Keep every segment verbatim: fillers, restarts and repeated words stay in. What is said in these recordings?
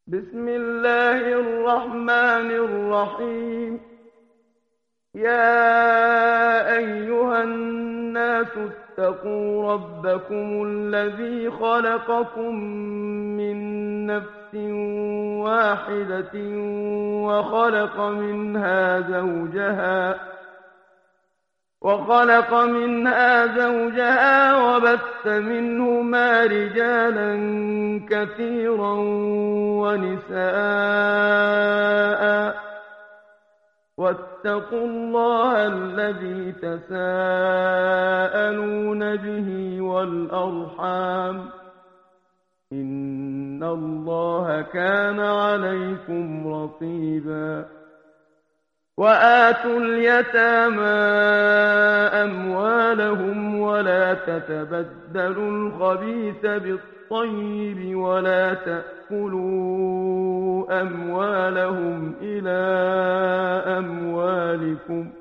بسم الله الرحمن الرحيم. يا أيها الناس اتقوا ربكم الذي خلقكم من نفس واحدة وخلق منها زوجها وخلق منها زوجها وبث منهما رجالا كثيرا ونساء، واتقوا الله الذي تساءلون به والأرحام، إن الله كان عليكم رقيبا. وآتوا اليتامى أموالهم ولا تتبدلوا الخبيث بالطيب ولا تأكلوا أموالهم إلى أموالكم،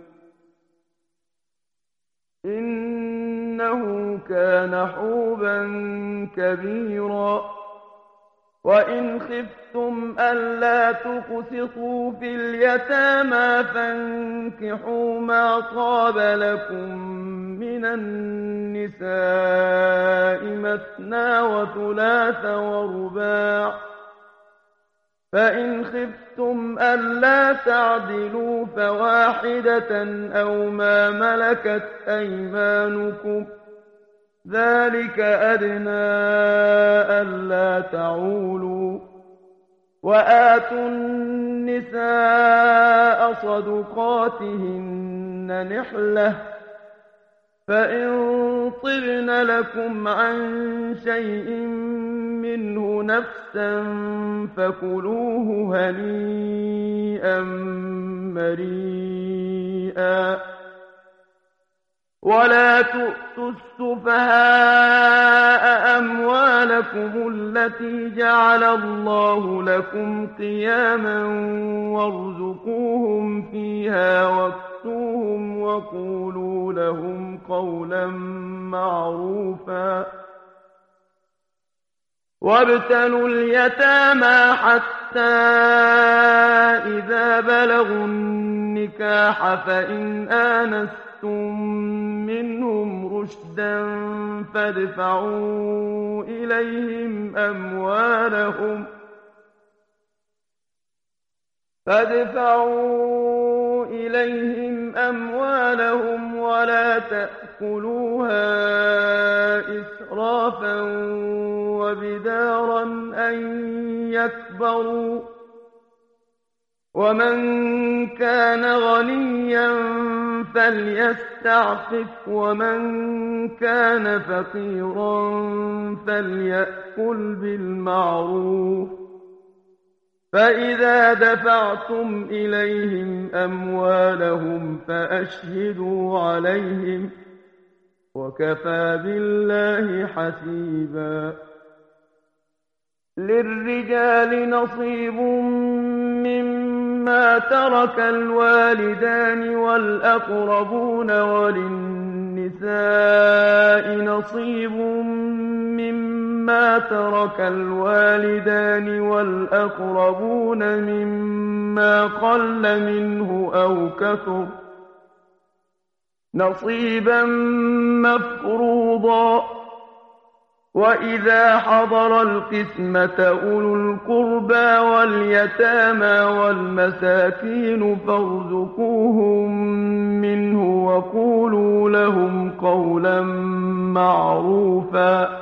إنه كان حوبا كبيرا. وإن خفتم ألا تقسطوا في اليتامى فانكحوا ما طاب لكم من النساء مثنى وثلاث ورباع، فإن خفتم ألا تعدلوا فواحدة أو ما ملكت أيمانكم، ذلك أدنى ألا تعولوا. وآتوا النساء صدقاتهن نحلة، فإن طبن لكم عن شيء منه نفسا فكلوه هنيئا مريئا. ولا تؤتوا السفهاء أموالكم التي جعل الله لكم قياما وارزقوهم فيها واكسوهم وقولوا لهم قولا معروفا. وابتلوا اليتامى حتى إذا بلغوا النكاح فإن آنستم منهم رشدا فادفعوا إليهم أموالهم فادفعوا إليهم أموالهم ولا تأكلوها إسرافا وبدارا أن يكبروا، ومن كان غنيا فليستعفف ومن كان فقيرا فليأكل بالمعروف. فإذا دفعتم إليهم أموالهم فأشهدوا عليهم، وكفى بالله حسيبا. للرجال نصيب مما ترك الوالدان والأقربون وللنساء نصيب مما ترك الوالدان والأقربون مما قل منه أو كثر، نصيبا مفروضا. وإذا حضر القسمة أولو القربى واليتامى والمساكين فارزقوهم منه وقولوا لهم قولا معروفا.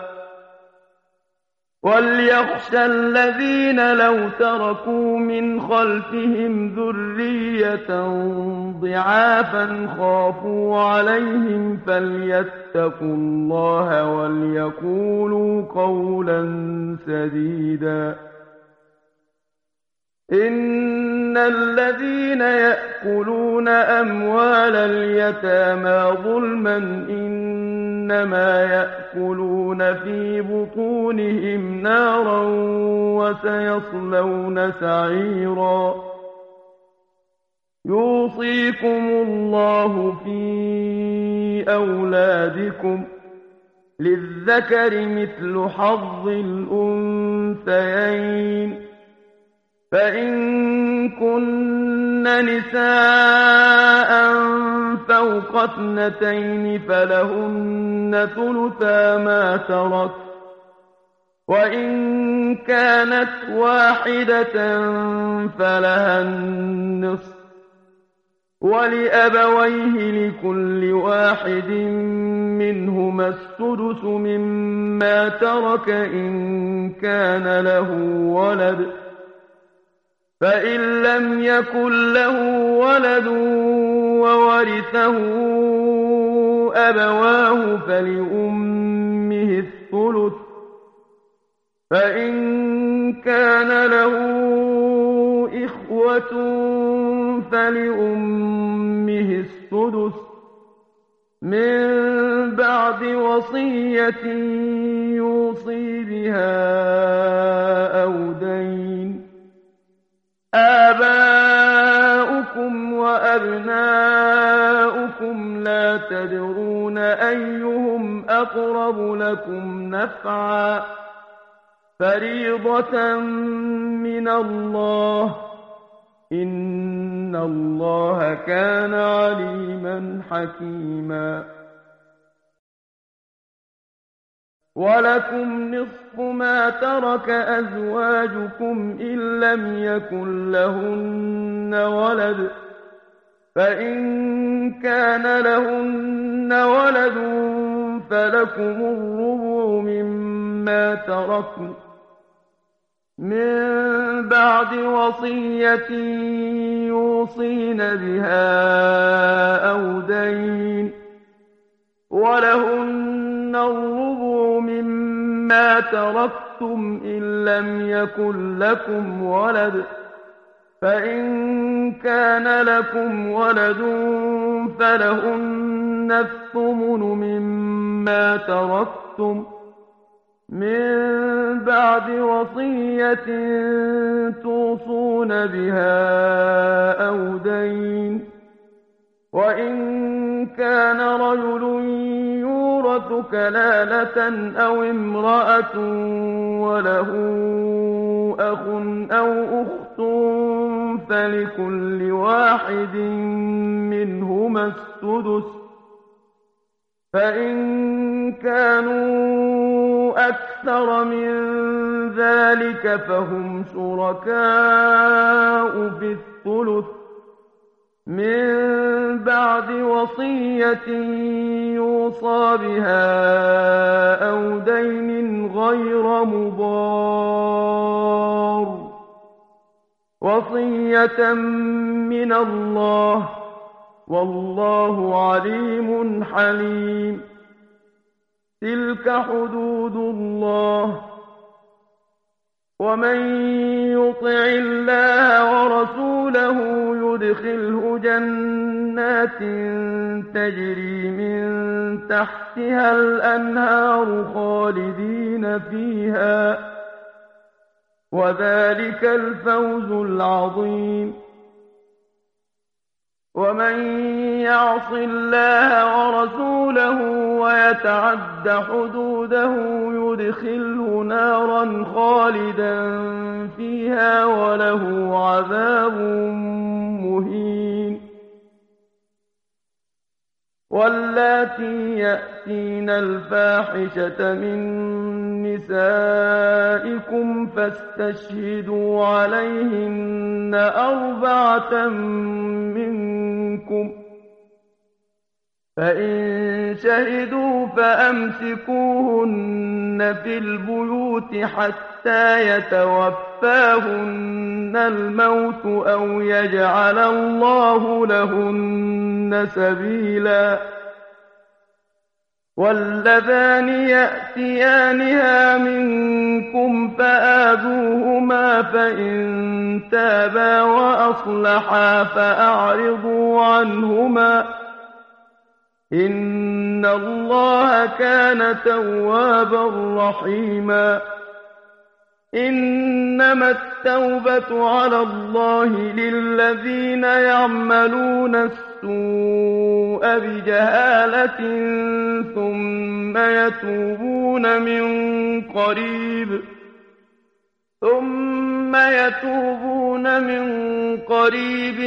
وليخشى الذين لو تركوا من خلفهم ذرية ضعافا خافوا عليهم فليتقوا الله وليقولوا قولا سديدا. إن الذين يأكلون أموال اليتامى ظلما إنما يأكلون في بطونهم نارا وسيصلون سعيرا. يوصيكم الله في أولادكم للذكر مثل حظ الأنثيين، فإن كن نساء فوق اثنتين فلهن ثلثا ما ترك، وإن كانت واحدة فلها النصف، ولأبويه لكل واحد منهما السدس مما ترك إن كان له ولد، فإن لم يكن له ولد وورثه أبواه فلأمه الثلث، فإن كان له إخوة فلأمه السدس من بعد وصية يوصي بها أو دين. آباؤكم وأبناؤكم لا تدرون أيهم أقرب لكم نفعا، فريضة من الله، إن الله كان عليما حكيما. ولكم نصف ما ترك أزواجكم إن لم يكن لهن ولد، فإن كان لهن ولد فلكم الربع مما تركن من بعد وصية يوصين بها أو دين، ولهن الربع مما تركتم إن لم يكن لكم ولد، فإن كان لكم ولد فلهن الثمن مما تركتم من بعد وصية توصون بها أو دين. وإن كان رجل يورث كلالة أو امرأة وله أخ أو أخت فلكل واحد منهما السدس، فإن كانوا أكثر من ذلك فهم شركاء في الثلث من بعد وصية يوصى بها أو دين غير مضار، وصية من الله، والله عليم حليم. تلك حدود الله، ومن يطع الله ورسوله يدخله جنات تجري من تحتها الأنهار خالدين فيها، وذلك الفوز العظيم. ومن يعص الله ورسوله ويتعد حدوده يدخله نارا خالدا فيها وله عذاب مهين. واللاتي يأتين الفاحشة من نسائكم فاستشهدوا عليهن أربعة منكم، فإن شهدوا فأمسكوهن في البيوت حتى يتوفاهن الموت أو يجعل الله لهن سبيلا. واللذان يأتيانها منكم فآذوهما، فإن تابا وأصلحا فأعرضوا عنهما، إن الله كان توابا رحيما. إنما التوبة على الله للذين يعملون السوء بجهالة ثم يتوبون من قريب ثم يتوبون من قريب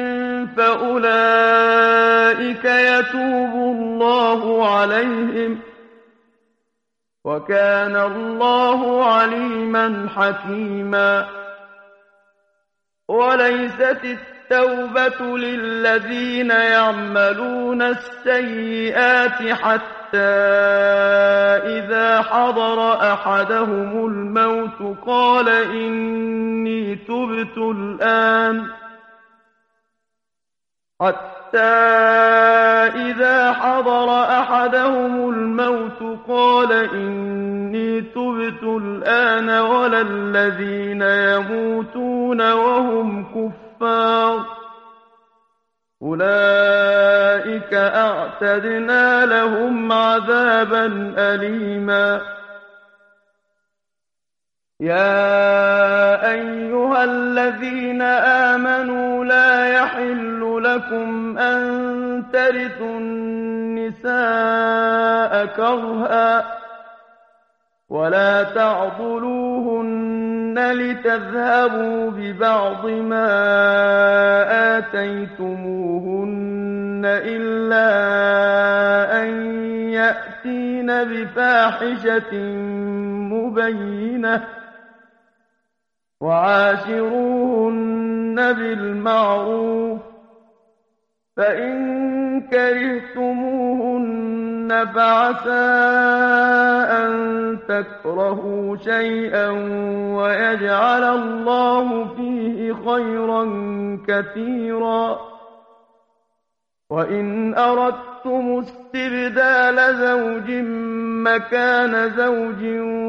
فأولئك يتوب الله عليهم وكان الله عليما حكيما وليست التوبة للذين يعملون السيئات حتى إذا حضر أحدهم الموت قال إني تبت الآن حتى إذا حضر أحدهم الموت قال إني تبت الآن ولا الذين يموتون وهم كفار أولئك أعتدنا لهم عذابا أليما يا أيها الذين آمنوا لا يحل لكم أن ترثوا النساء كرها ولا تعضلوهن لتذهبوا ببعض ما آتيتموهن إلا أن يأتين بفاحشة مبينة وعاشروهن بالمعروف فإن كرهتموهن فعسى أن تكرهوا شيئا ويجعل الله فيه خيرا كثيرا وإن أردتم استبدال زوج مكان زوج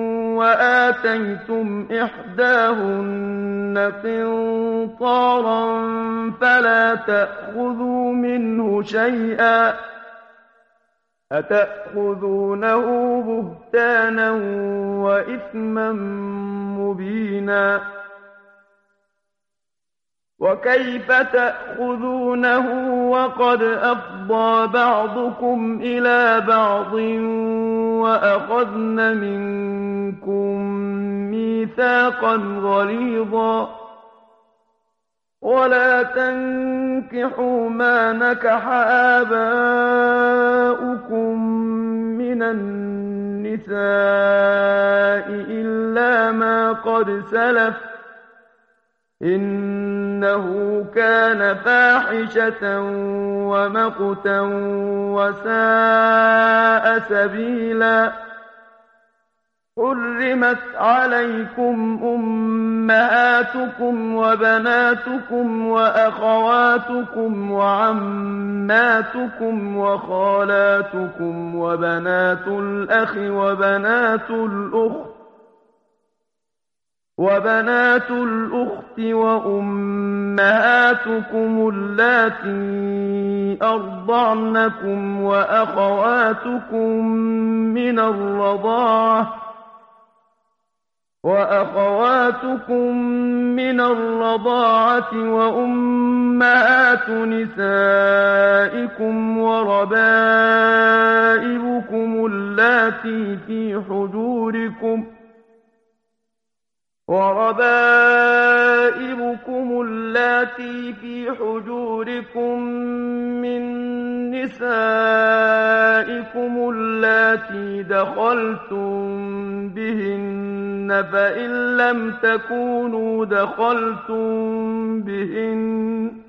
وآتيتم إحداهن قنطارا فلا تأخذوا منه شيئا أتأخذونه بهتانا وإثما مبينا وكيف تأخذونه وقد أفضى بعضكم إلى بعض وأخذن منكم ميثاقا غليظا ولا تنكحوا ما نكح آباؤكم من النساء إلا ما قد سلف إنه كان فاحشة ومقتا وساء سبيلا حرمت عليكم أمهاتكم وبناتكم وأخواتكم وعماتكم وخالاتكم وبنات الأخ وبنات الأخت وبنات الأخت وأمهاتكم اللاتي أرضعنكم وأخواتكم من الرضاعة وأخواتكم من الرضاعة وأمهات نسائكم وربائبكم اللاتي في حجوركم وربائبكم اللاتي في حجوركم من نسائكم اللاتي دخلتم بهن فإن لم تكونوا دخلتم بهن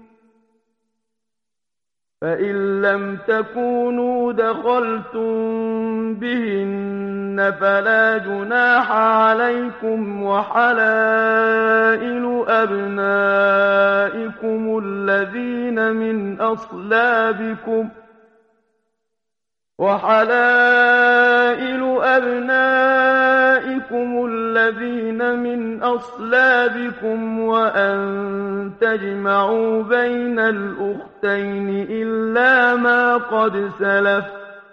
فإن لم تكونوا دخلتم بهن فلا جناح عليكم وحلائل أبنائكم الذين من أصلابكم وحلائل أبنائكم الذين من أصلابكم وأن تجمعوا بين الأختين إلا ما قد سلف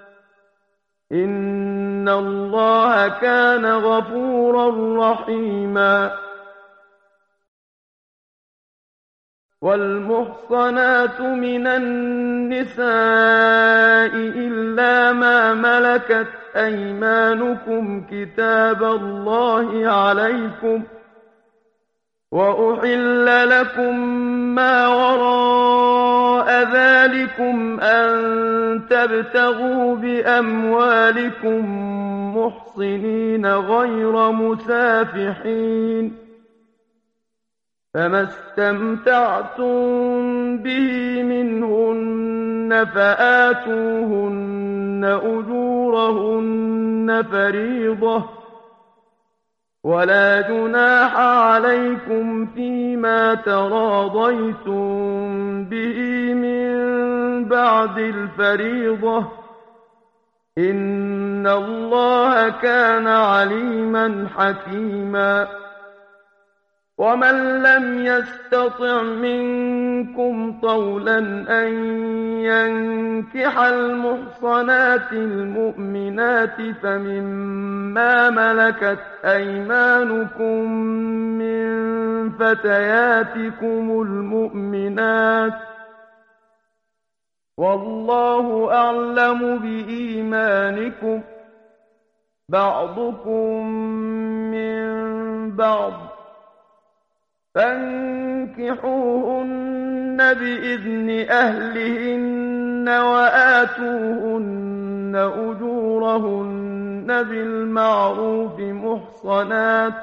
إن الله كان غفورا رحيما والمحصنات من النساء إلا ما ملكت أيمانكم كتاب الله عليكم وأحل لكم ما وراء ذلكم أن تبتغوا بأموالكم محصنين غير مسافحين، فما استمتعتم به منهن فآتوهن أجورهن فريضة، ولا جناح عليكم فيما تراضيتم به من بعد الفريضة، إن الله كان عليما حكيما. ومن لم يستطع منكم طولا أن ينكح المحصنات المؤمنات فمما ملكت أيمانكم من فتياتكم المؤمنات، والله أعلم بإيمانكم، بعضكم من بعض، فانكحوهن بإذن أهلهن وآتوهن أجورهن بالمعروف محصنات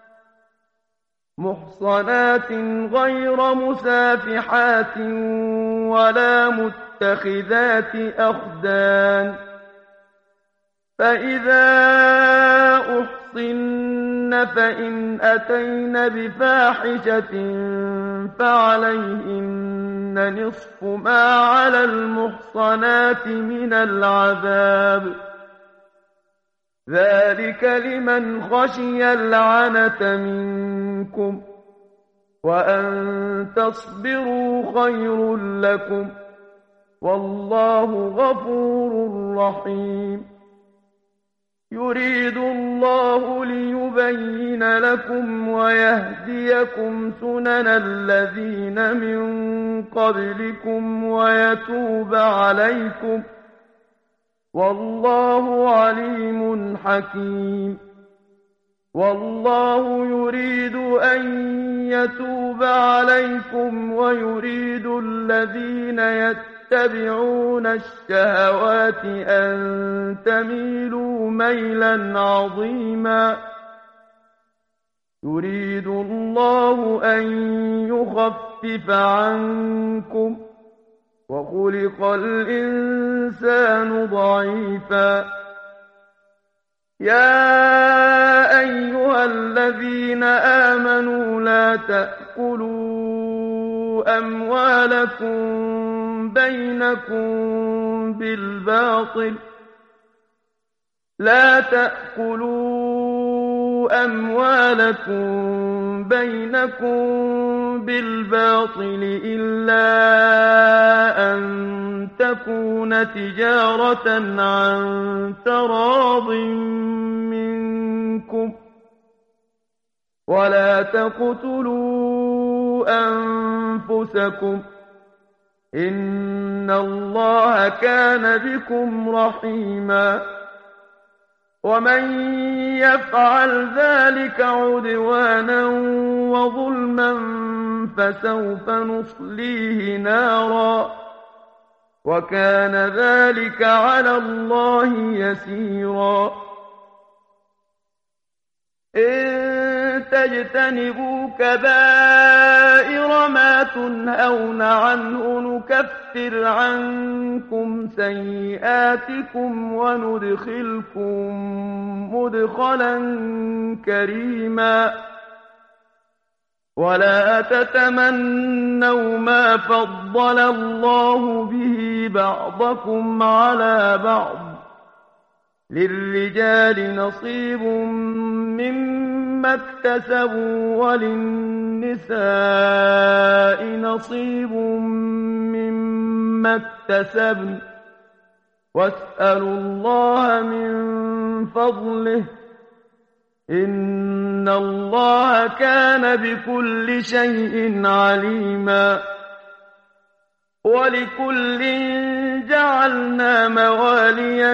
محصنات غير مسافحات ولا متخذات أخدان، فإذا أحصن فإن أتين بفاحشة فعليهن نصف ما على المحصنات من العذاب، ذلك لمن خشي العنة منكم، وأن تصبروا خير لكم، والله غفور رحيم. يريد الله ليبين لكم ويهديكم سنن الذين من قبلكم ويتوب عليكم، والله عليم حكيم. والله يريد أن يتوب عليكم ويريد الذين يتبعون الشهوات أن تميلوا ميلا عظيما. يريد الله أن يخفف عنكم، وخلق الإنسان ضعيفا. يا أيها الذين آمنوا لا تأكلوا أموالكم بينكم بالباطل لا تأكلوا أموالكم بينكم بالباطل إلا أن تكون تجارة عن تراض منكم، ولا تقتلوا أنفسكم، إن الله كان بكم رحيما. ومن يفعل ذلك عدوانا وظلما فسوف نصليه نارا، وكان ذلك على الله يسيرا. إن تجتنبوا كبائر ما تنهون عنه نكفر عنكم سيئاتكم وندخلكم مدخلا كريما. ولا تتمنوا ما فضل الله به بعضكم على بعض، للرجال نصيب مما اكتسبوا وللنساء نصيب مما اكتسبن، واسألوا الله من فضله، إن الله كان بكل شيء عليما. ولكل جعلنا موالي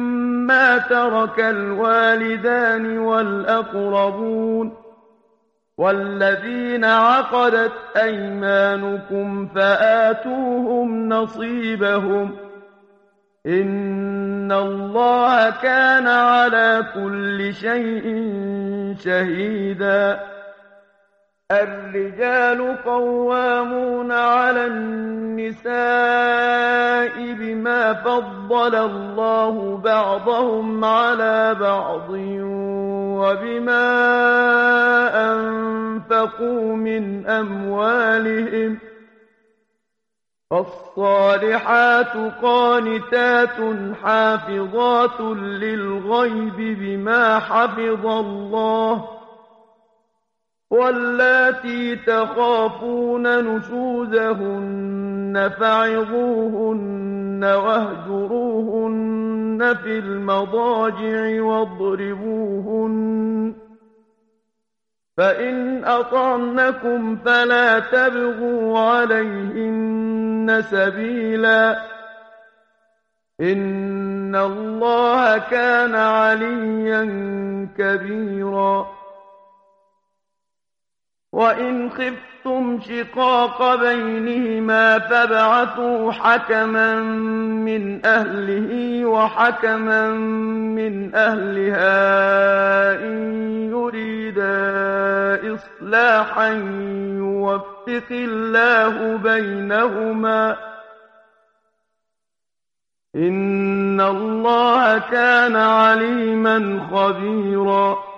مما ترك الوالدان والأقربون، والذين عقدت أيمانكم فآتوهم نصيبهم إن الله كان على كل شيء شهيدا. الرجال قوامون على النساء بما فضل الله بعضهم على بعض وبما أنفقوا من أموالهم فالصالحات قانتات حافظات للغيب بما حفظ الله واللاتي تخافون نشوزهن فعظوهن واهجروهن في المضاجع واضربوهن فإن أطعنكم فلا تبغوا عليهن سبيلا إن الله كان عليا كبيرا. وإن خفتم شقاق بينهما فابعثوا حكما من أهله وحكما من أهلها إن يريدا إصلاحا يوفق الله بينهما إن الله كان عليما خبيرا.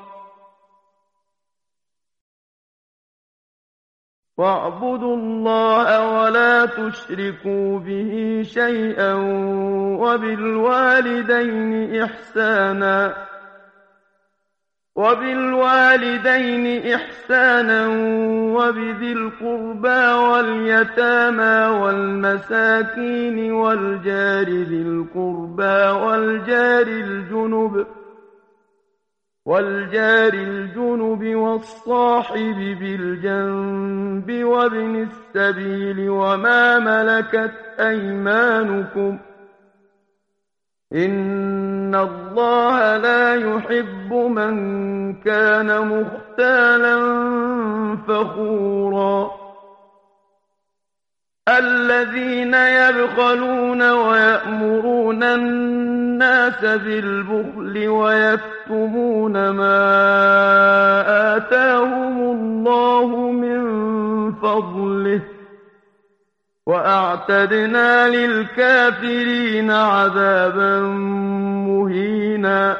واعبدوا الله ولا تشركوا به شيئا وبالوالدين إحسانا وبالوالدين إحسانا وبذي القربى واليتامى والمساكين والجار ذي القربى والجار الجنب والجار الجنب والصاحب بالجنب وابن السبيل وما ملكت أيمانكم إن الله لا يحب من كان مختالا فخورا. الذين يبخلون ويأمرون الناس بالبخل ويكتمون ما آتاهم الله من فضله وأعتدنا للكافرين عذابا مهينا.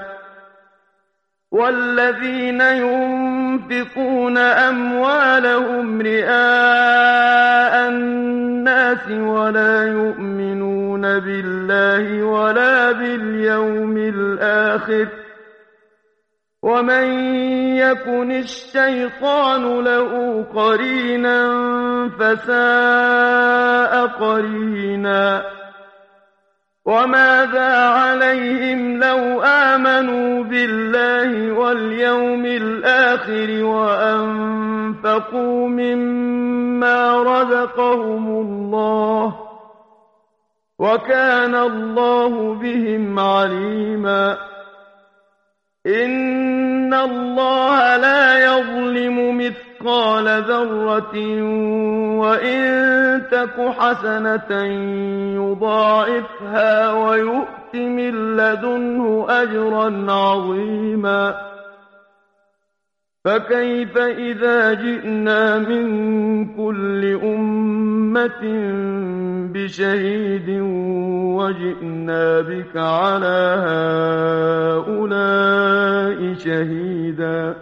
والذين ينفقون أموالهم رئاء الناس ولا يؤمنون بالله ولا باليوم الآخر ومن يكن الشيطان له قرينا فساء قرينا. وماذا عليهم لو آمنوا بالله واليوم الآخر وأنفقوا مما رزقهم الله وكان الله بهم عليما. إن الله لا يظلم مثقال ذرة وإن تك حسنة يضاعفها ويؤت من لدنه أجرا عظيما. فكيف إذا جئنا من كل أمة بشهيد وجئنا بك على هؤلاء شهيدا.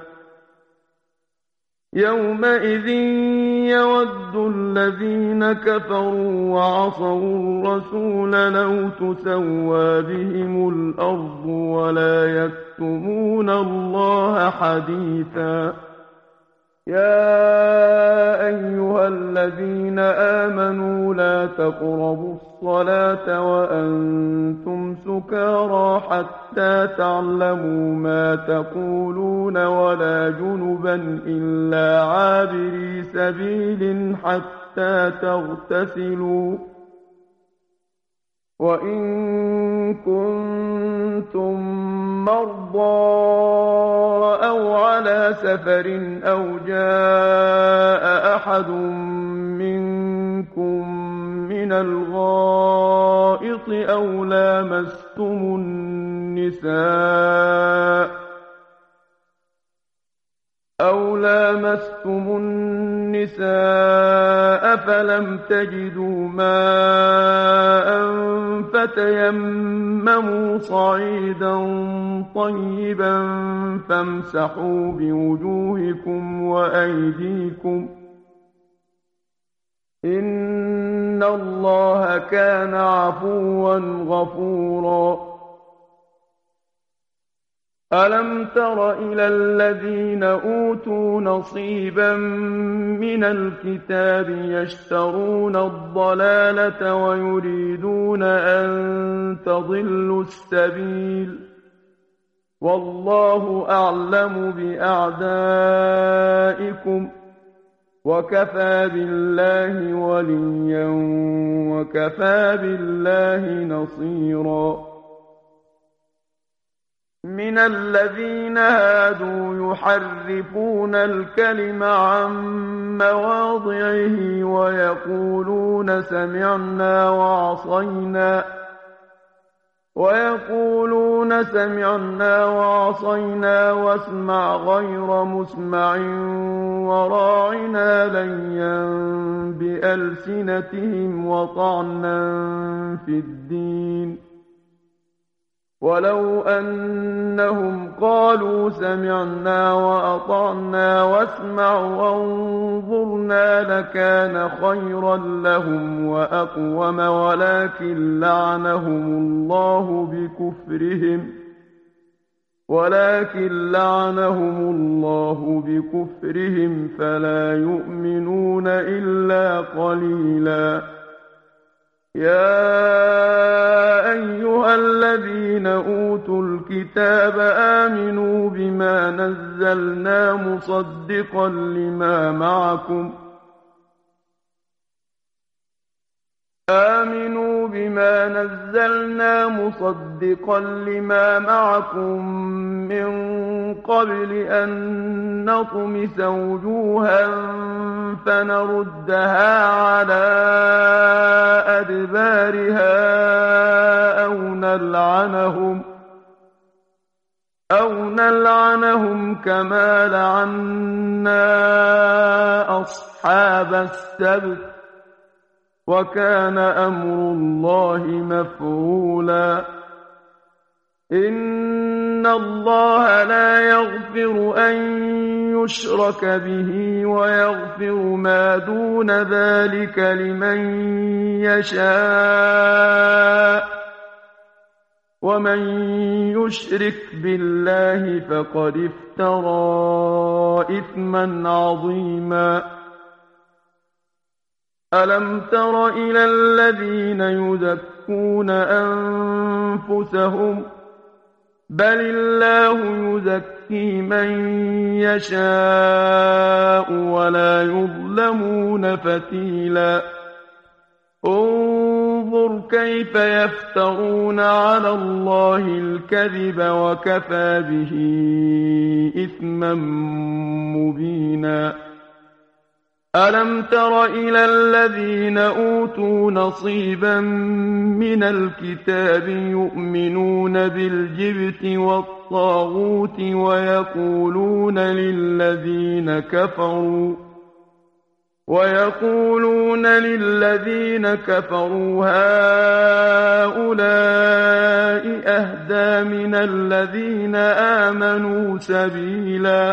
يومئذ يود الذين كفروا وعصوا الرسول لو تسوى بهم الأرض ولا يكتمون الله حديثا. يا أيها الذين آمنوا لا تقربوا الصلاة وأنتم سكارى حتى تعلموا ما تقولون ولا جنبا إلا عابري سبيل حتى تغتسلوا وَإِن كُنتُم مَّرْضَىٰ أَوْ عَلَىٰ سَفَرٍ أَوْ جَاءَ أَحَدٌ مِّنكُم مِّنَ الْغَائِطِ أَوْ لَامَسْتُمُ النِّسَاءَ أَوْ لَامَسْتُمُ النِّسَاءَ فَلَمْ تَجِدُوا مَاءً فَتَيَمَّمُوا صَعِيدًا طَيِّبًا فَامْسَحُوا بِوُجُوهِكُمْ وَأَيْدِيكُمْ ۗ إِنَّ اللَّهَ كَانَ عَفُوًّا غَفُورًا. أَلَمْ تَرَ إِلَى الَّذِينَ أُوتُوا نَصِيبًا مِّنَ الْكِتَابِ يَشْتَرُونَ الضَّلَالَةَ وَيُرِيدُونَ أَن تَضِلُّوا السَّبِيلَ ۗ وَاللَّهُ أَعْلَمُ بِأَعْدَائِكُمْ ۚ وَكَفَىٰ بِاللَّهِ وَلِيًّا وَكَفَىٰ بِاللَّهِ نَصِيرًا. مِنَ الَّذِينَ هَادُوا يُحَرِّفُونَ الْكَلِمَ عَن مَّوَاضِعِهِ وَيَقُولُونَ سَمِعْنَا وَعَصَيْنَا وَيَقُولُونَ سَمِعْنَا وَعَصَيْنَا وَاسْمَعْ غَيْرَ مُسْمَعٍ وَرَاعِنَا لَيًّا بِأَلْسِنَتِهِمْ وَطَعْنًا فِي الدِّينِ ۚ وَلَوْ أَنَّهُمْ قَالُوا سَمِعْنَا وَأَطَعْنَا وَاسْمَعْ وَانظُرْنَا لَكَانَ خَيْرًا لَّهُمْ وَأَقْوَمَ وَلَٰكِن لَّعَنَهُمُ اللَّهُ بِكُفْرِهِمْ وَلَٰكِن لَّعَنَهُمُ اللَّهُ بِكُفْرِهِمْ فَلَا يُؤْمِنُونَ إِلَّا قَلِيلًا. يَا أَيُّهَا الَّذِينَ أُوتُوا الْكِتَابَ آمِنُوا بِمَا نَزَّلْنَا مُصَدِّقًا لِّمَا مَعَكُمْ آمنوا بما نزلنا مصدقا لما معكم من قبل أن نطمس وجوها فنردها على أدبارها أو نلعنهم أو نلعنهم كما لعنا أصحاب السبت وكان أمر الله مفعولا. إن الله لا يغفر أن يشرك به ويغفر ما دون ذلك لمن يشاء ومن يشرك بالله فقد افترى إثما عظيما. ألم تر إلى الذين يزكون أنفسهم بل الله يزكي من يشاء ولا يظلمون فتيلا. انظر كيف يفترون على الله الكذب وكفى به إثما مبينا. ألم تر إلى الذين أوتوا نصيبا من الكتاب يؤمنون بالجبت والطاغوت ويقولون للذين كفروا ويقولون للذين كفروا هؤلاء أهدى من الذين آمنوا سبيلا.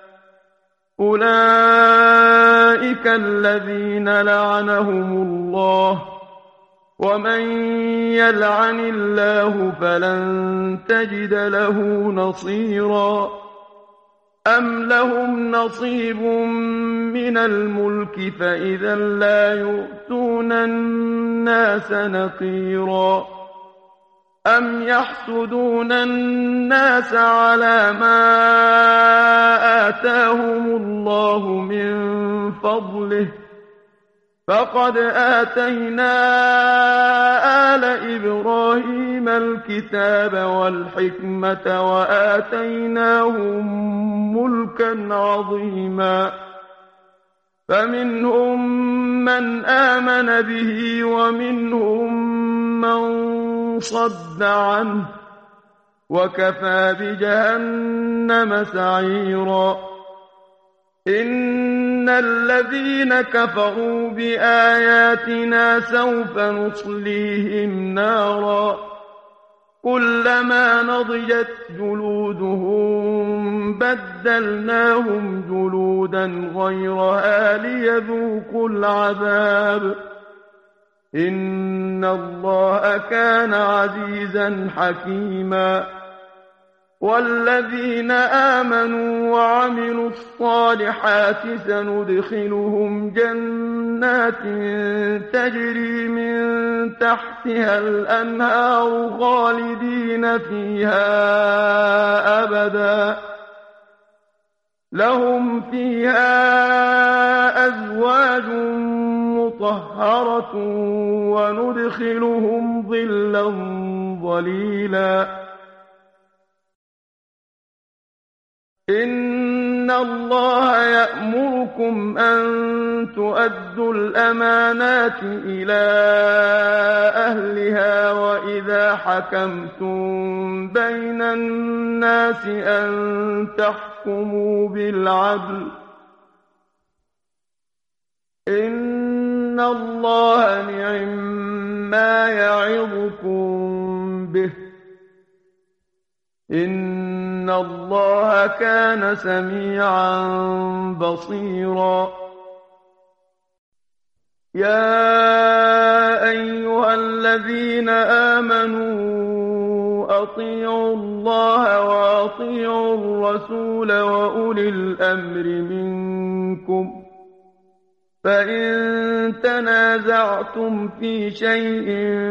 أولئك الذين لعنهم الله ومن يلعن الله فلن تجد له نصيرا. أم لهم نصيب من الملك فإذا لا يؤتون الناس نقيرا. أم يحسدون الناس على ما آتاهم الله من فضله فقد آتينا آل إبراهيم الكتاب والحكمة وآتيناهم ملكا عظيما فمنهم من آمن به ومنهم من صد عنه وكفى بجهنم سعيرا إن الذين كفروا بآياتنا سوف نصليهم نارا كلما نضجت جلودهم بدلناهم جلودا غيرها ليذوقوا العذاب إن الله كان عزيزا حكيما والذين آمنوا وعملوا الصالحات سندخلهم جنات تجري من تحتها الأنهار خالدين فيها أبدا لهم فيها أزواج مطهرة وندخلهم ظلا ظليلا إن الله يأمركم أن تؤدوا الأمانات إلى أهلها وإذا حكمتم بين الناس أن تحكموا بالعدل إن الله نعما يعظكم به إن الله كان سميعا بصيرا يا أيها الذين آمنوا أطيعوا الله وأطيعوا الرسول وأولي الأمر منكم فإن تنازعتم في شيء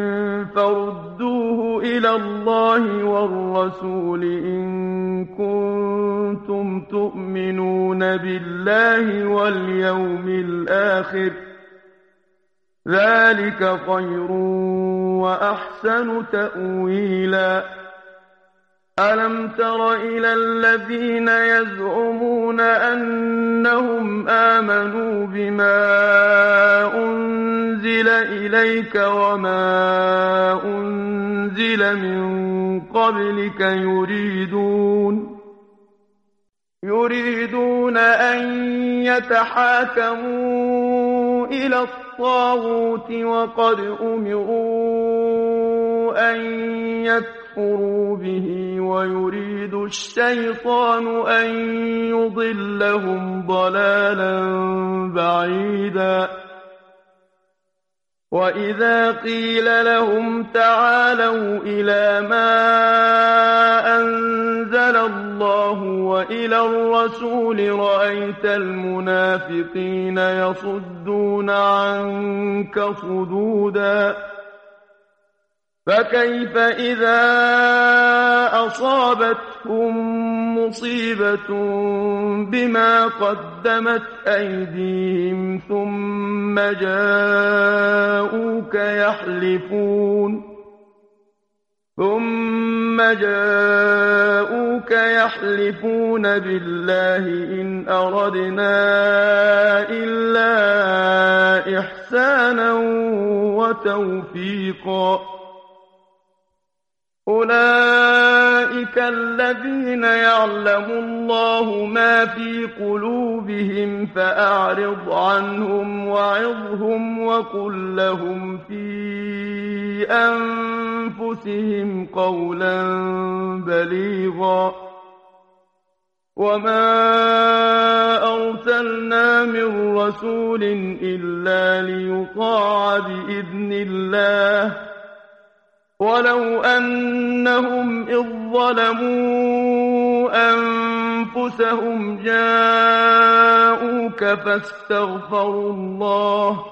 فردوه إلى الله والرسول إن كنتم تؤمنون بالله واليوم الآخر ذلك خير وأحسن تأويلا ألم تر إلى الذين يزعمون أنهم آمنوا بما أنزل إليك وما أنزل من قبلك يريدون يريدون أن يتحاكموا إلى الطاغوت وقد أمروا أن يكفروا به ويريد الشيطان أن يضلهم ضلالا بعيدا وإذا قيل لهم تعالوا إلى ما أنزل الله وإلى الرسول رأيت المنافقين يصدون عنك صدودا فكيف إذا أصابتهم مصيبة بما قدمت أيديهم ثم جاءوك يحلفون ثم جاءوك يحلفون بالله إن أردنا إلا إحسانا وتوفيقا أولئك الذين يعلم الله ما في قلوبهم فأعرض عنهم وعظهم وقل لهم في أنفسهم قولا بليغا وما أرسلنا من رسول إلا ليطاع بإذن الله ولو أنهم إذ ظلموا أنفسهم جاءوك فاستغفروا الله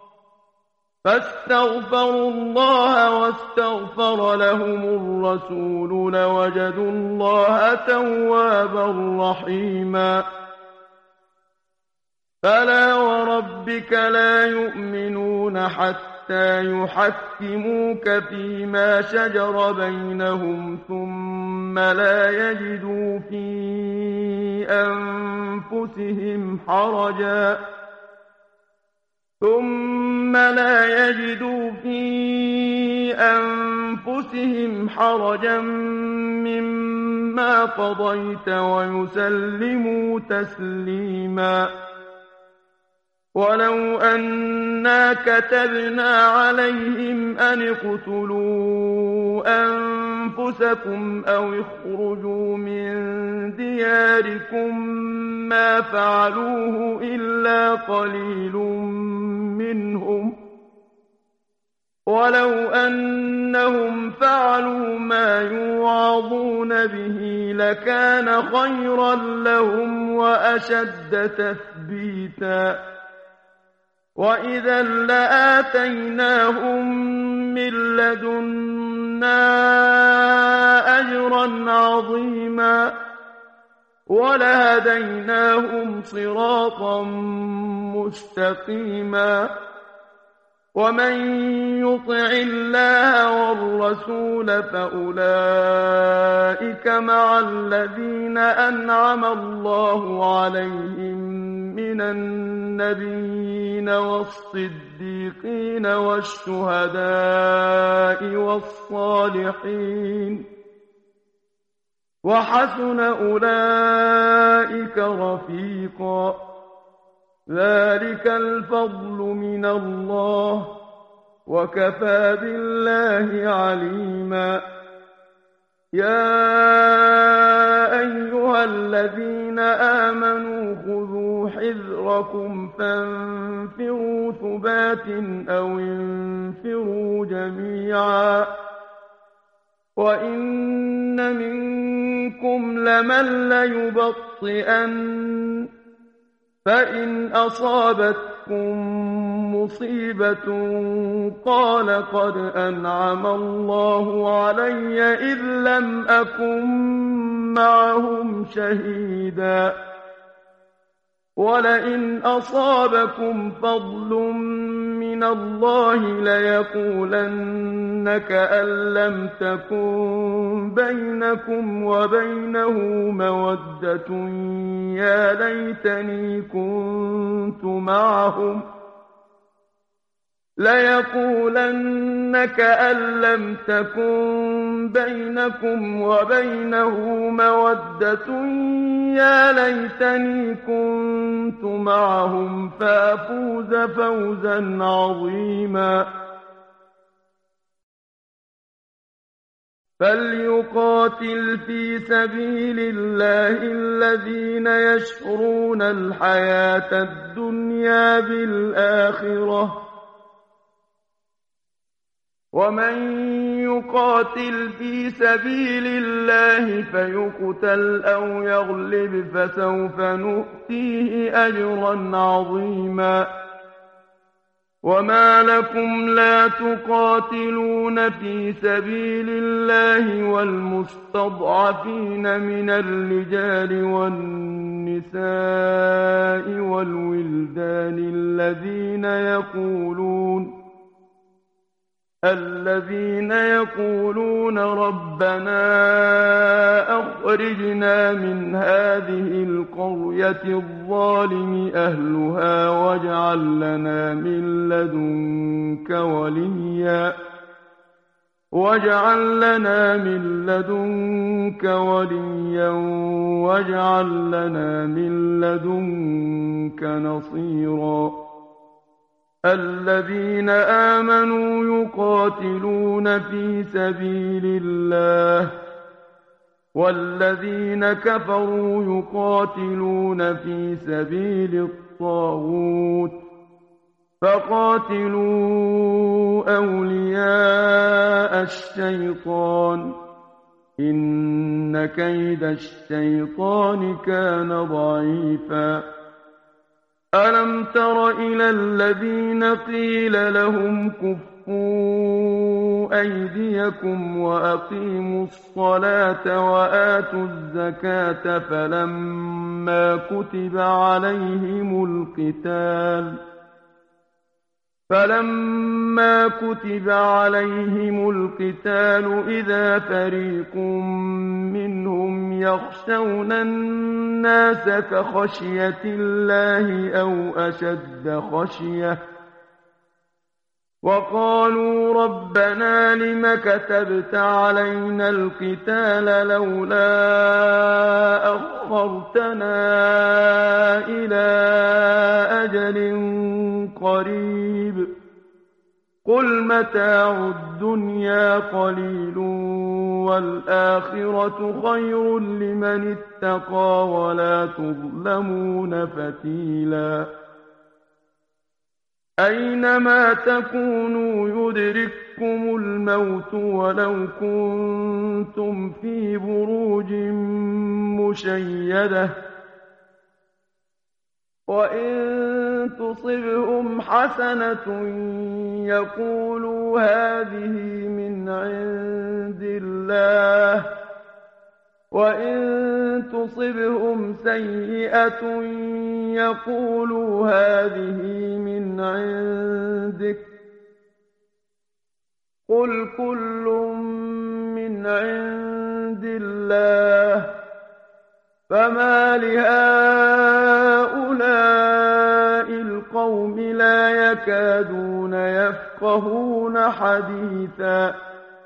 فاستغفروا الله واستغفر لهم الرسول لوجدوا الله توابا رحيما فلا وربك لا يؤمنون حتى يحكموك فيما شجر بينهم ثم لا يجدوا في أنفسهم حرجا ثم لا يجدوا في أنفسهم حرجا مما قضيت ويسلموا تسليما ولو أنا كتبنا عليهم أن اقتلوا أنفسكم أو اخرجوا من دياركم ما فعلوه إلا قليل منهم ولو أنهم فعلوا ما يوعظون به لكان خيرا لهم وأشد تثبيتا وإذا لآتيناهم من لدنا أجرا عظيما ولهديناهم صراطا مستقيما ومن يطع الله والرسول فأولئك مع الذين أنعم الله عليهم من النبيين والصديقين والشهداء والصالحين وحسن أولئك رفيقا ذلك الفضل من الله وكفى بالله عليما يا أيها الذين آمنوا خذوا حذركم فانفروا ثبات أو انفروا جميعا وإن منكم لمن ليبطئن فإن أصابتكم مصيبة قال قد أنعم الله علي إذ لم أكن معهم شهيدا ولئن أصابكم فضل من الله ليقولن كأن لم تكن بينكم وبينه مودة يا ليتني كنت معهم ليقولن كأن لم تكن بينكم وبينه مودة يا ليتني كنت معهم فأفوز فوزا عظيما فليقاتل في سبيل الله الذين يشرون الحياة الدنيا بالآخرة ومن يقاتل في سبيل الله فيقتل أو يغلب فسوف نؤتيه أجرا عظيما وما لكم لا تقاتلون في سبيل الله والمستضعفين من الرجال والنساء والولدان الذين يقولون الذين يقولون ربنا أخرجنا من هذه القرية الظالم أهلها واجعل لنا من لدنك وليا واجعل لنا من لدنك وليا واجعل لنا من لدنك نصيرا الذين آمنوا يقاتلون في سبيل الله والذين كفروا يقاتلون في سبيل الطاغوت فقاتلوا أولياء الشيطان إن كيد الشيطان كان ضعيفا ألم تر إلى الذين قيل لهم كفوا أيديكم وأقيموا الصلاة وآتوا الزكاة فلما كتب عليهم القتال فلما كتب عليهم القتال إذا فريق منهم يخشون الناس كخشية الله أو أشد خشية وقالوا ربنا لم كتبت علينا القتال لولا أخرتنا إلى أجل قريب قل متاع الدنيا قليل والآخرة خير لمن اتقى ولا تظلمون فتيلا أينما تكونوا يدرككم الموت ولو كنتم في بروج مشيدة وإن تصبهم حسنة يقولوا هذه من عند الله وإن تصبهم سيئة يقولوا هذه من عندك قل كل من عند الله فما لهؤلاء القوم لا يكادون يفقهون حديثا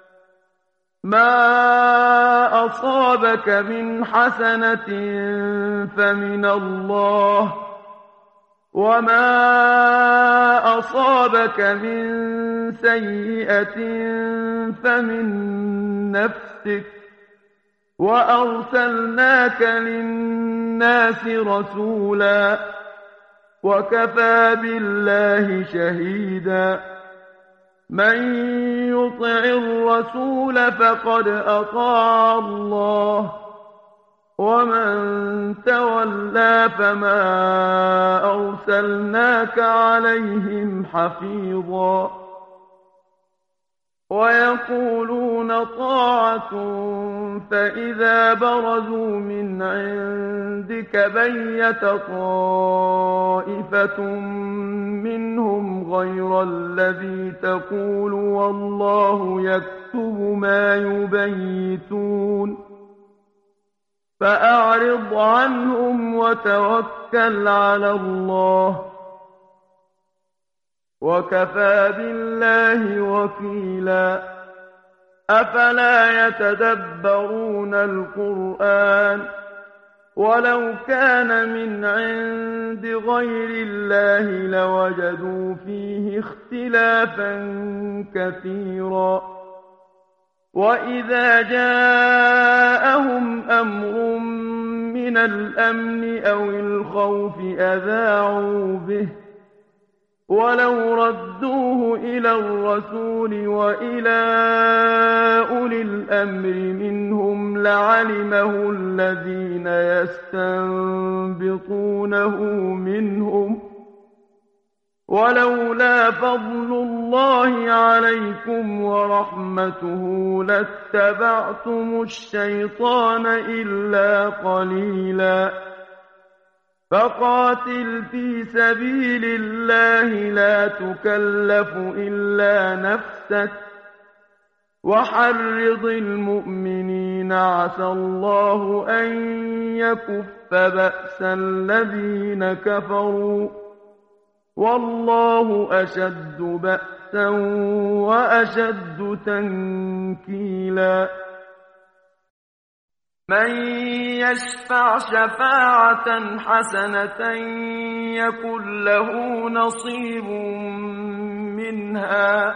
ما أصابك من حسنة فمن الله وما أصابك من سيئة فمن نفسك وأرسلناك للناس رسولا وكفى بالله شهيدا من يطع الرسول فقد أطاع الله ومن تولى فما أرسلناك عليهم حفيظا ويقولون طاعة فإذا برزوا من عندك بيت طائفة منهم غير الذي تقول والله يكتب ما يبيتون فأعرض عنهم وتوكل على الله وكفى بالله وكيلا أفلا يتدبرون القرآن ولو كان من عند غير الله لوجدوا فيه اختلافا كثيرا وإذا جاءهم أمر من الأمن أو الخوف أذاعوا به ولو ردوه إلى الرسول وإلى أولي الأمر منهم لعلمه الذين يستنبطونه منهم ولولا فضل الله عليكم ورحمته لاتبعتم الشيطان إلا قليلا فقاتل في سبيل الله لا تكلف إلا نفسك وحرض المؤمنين عسى الله أن يكف بأس الذين كفروا والله أشد بأسا وأشد تنكيلا من يشفع شفاعة حسنة يكن له نصيب منها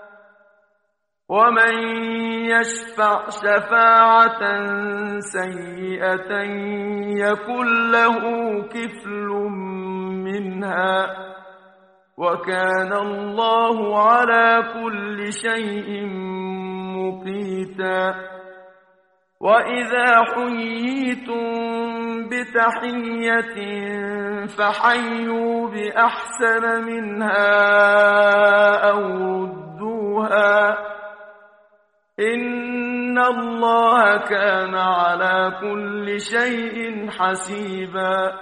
ومن يشفع شفاعة سيئة يكن له كفل منها وكان الله على كل شيء مقيتا وإذا حييتم بتحية فحيوا بأحسن منها أو ردوها إن الله كان على كل شيء حسيبا.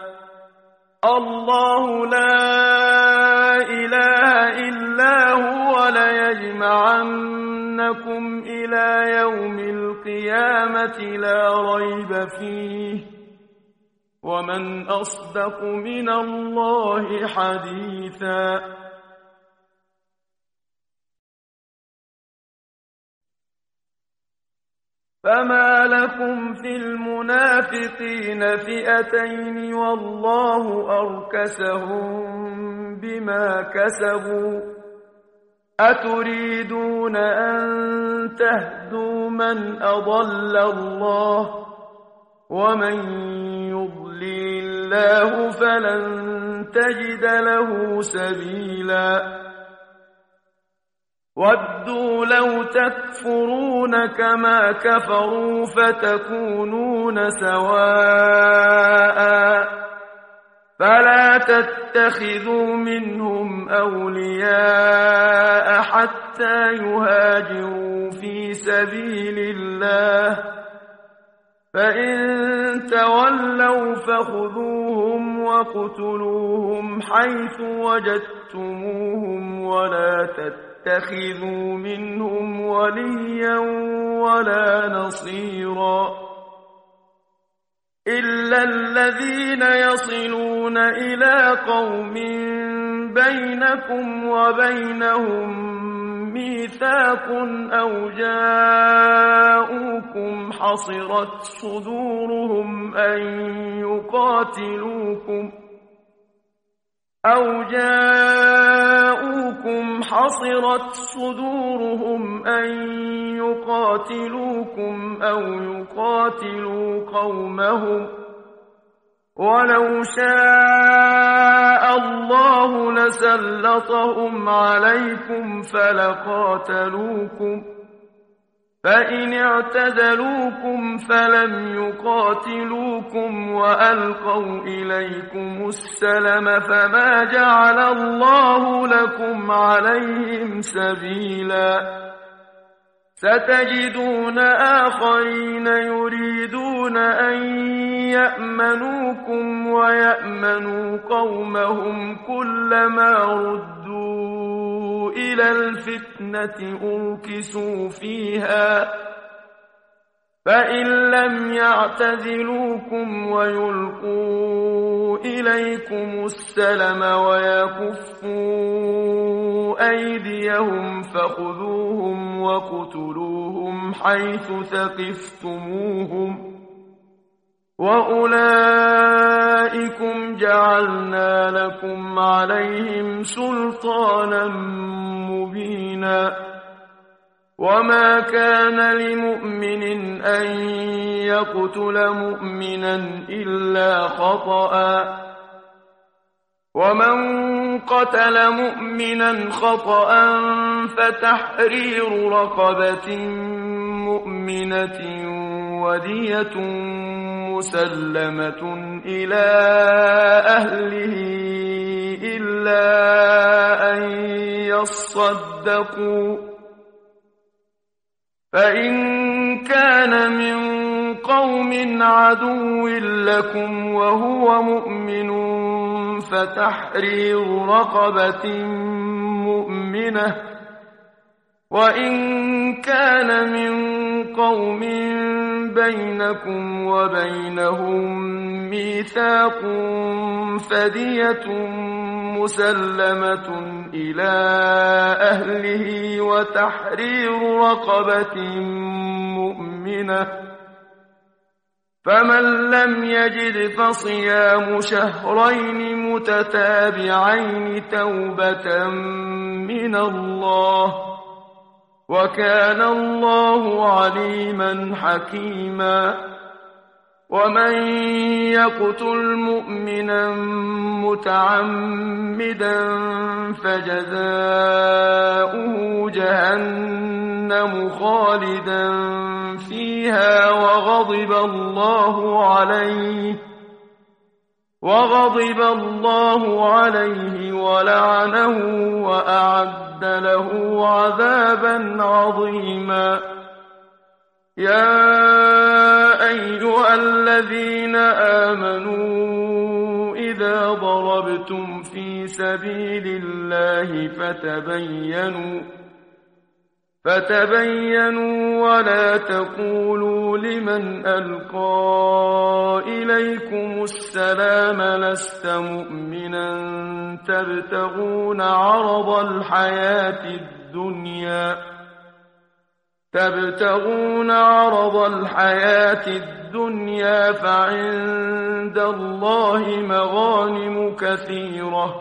الله لا إله إلا هو ليجمعنكم إلى يوم القيامة لا ريب فيه ومن أصدق من الله حديثا. فما لكم في المنافقين فئتين والله أركسهم بما كسبوا أتريدون أن تهدوا من أضل الله ومن يضلل الله فلن تجد له سبيلا. ودوا لو تكفرون كما كفروا فتكونون سواء فلا تتخذوا منهم أولياء حتى يهاجروا في سبيل الله فإن تولوا فخذوهم وقتلوهم حيث وجدتموهم ولا تتخذوا اتخذوا منهم وليا ولا نصيرا إلا الذين يصلون إلى قوم بينكم وبينهم ميثاق أو جاءوكم حصرت صدورهم أن يقاتلوكم أو جاءوكم حصرت صدورهم أن يقاتلوكم أو يقاتلوا قومهم ولو شاء الله لسلطهم عليكم فلقاتلوكم فإن اعتزلوكم فلم يقاتلوكم وألقوا إليكم السلم فما جعل الله لكم عليهم سبيلا. ستجدون آخرين يريدون أن يأمنوكم ويأمنوا قومهم كلما ردوا إلى الفتنة أركسوا فيها فإن لم يعتزلوكم ويلقوا إليكم السلم ويكفوا أيديهم فخذوهم وقتلوهم حيث ثقفتموهم وأولئكم جعلنا لكم عليهم سلطانا مبينا. وما كان لمؤمن أن يقتل مؤمنا إلا خطأ ومن قتل مؤمنا خطأ فتحرير رقبة مؤمنة ودية مسلمة إلى أهله إلا أن يصدقوا فإن كان من قوم عدو لكم وهو مؤمن فتحرير رقبة مؤمنة وإن كان من قوم بينكم وبينهم ميثاق فدية مسلمة إلى أهله وتحرير رقبة مؤمنة فمن لم يجد فصيام شهرين متتابعين توبة من الله وكان الله عليما حكيما. ومن يقتل مؤمنا متعمدا فجزاؤه جهنم خالدا فيها وغضب الله عليه وغضب الله عليه ولعنه وأعد له عذابا عظيما. يا أيها الذين آمنوا إذا ضربتم في سبيل الله فتبينوا فتبينوا ولا تقولوا لمن ألقى إليكم السلام لست مؤمنا تبتغون عرض الحياة الدنيا تبتغون عرض الحياة الدنيا فعند الله مغانم كثيرة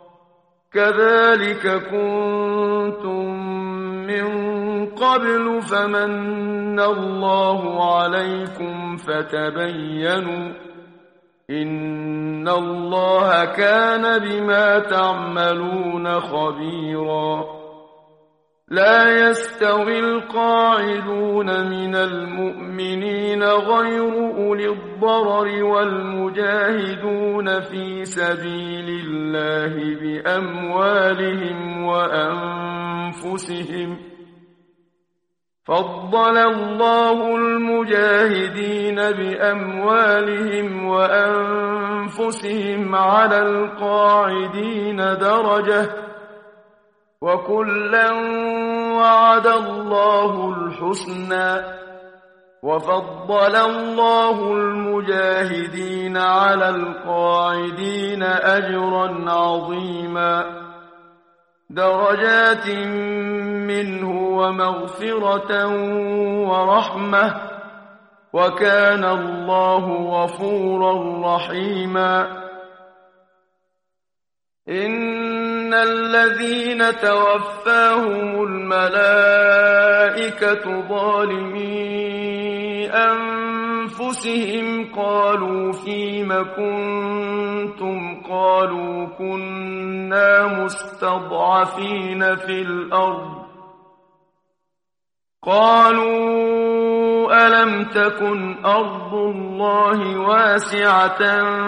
كذلك كنتم من قبل فمن الله عليكم فتبينوا إن الله كان بما تعملون خبيرا. لا يستوي القاعدون من المؤمنين غير أولي الضرر والمجاهدون في سبيل الله بأموالهم وأنفسهم فضل الله المجاهدين بأموالهم وأنفسهم على القاعدين درجة وكلا وعد الله الحسنى وفضل الله المجاهدين على القاعدين أجرا عظيما درجات منه ومغفرة ورحمة وكان الله غفورا رحيما. إن الذين توفاهم الملائكة ظالمي أنفسهم قالوا فيم كنتم قالوا كنا مستضعفين في الأرض قالوا ألم تكن أرض الله واسعة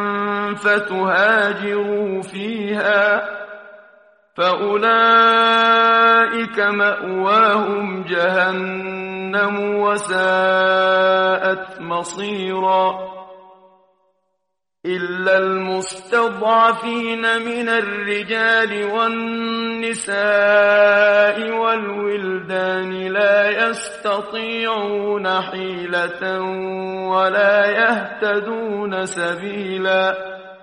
فتهاجروا فيها فأولئك مأواهم جهنم وساءت مصيرا. إلا المستضعفين من الرجال والنساء والولدان لا يستطيعون حيلة ولا يهتدون سبيلا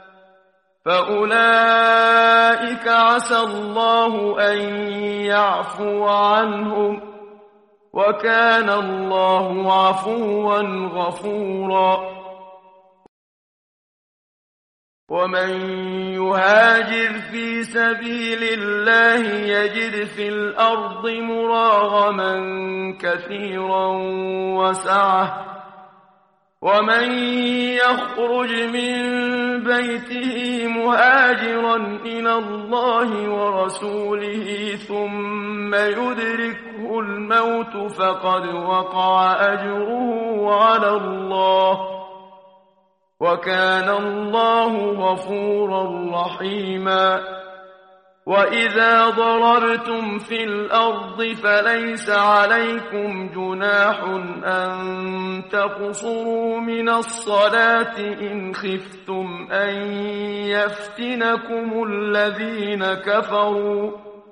فأولئك عسى الله أن يعفو عنهم وكان الله عفوا غفورا. ومن يهاجر في سبيل الله يجد في الأرض مراغما كثيرا وسعة ومن يخرج من بيته مهاجرا إلى الله ورسوله ثم يدركه الموت فقد وقع أجره على الله وكان الله غفورا رحيما. وإذا ضربتم في الأرض فليس عليكم جناح أن تقصروا من الصلاة إن خفتم أن يفتنكم الذين كفروا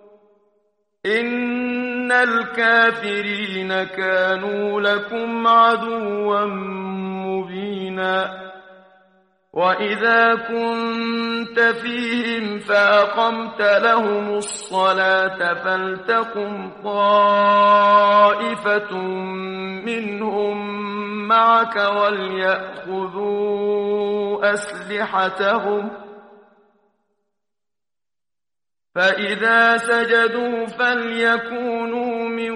إن الكافرين كانوا لكم عدوا مبينا. وإذا كنت فيهم فأقمت لهم الصلاة فلتقم طائفة منهم معك وليأخذوا أسلحتهم فإذا سجدوا فليكونوا من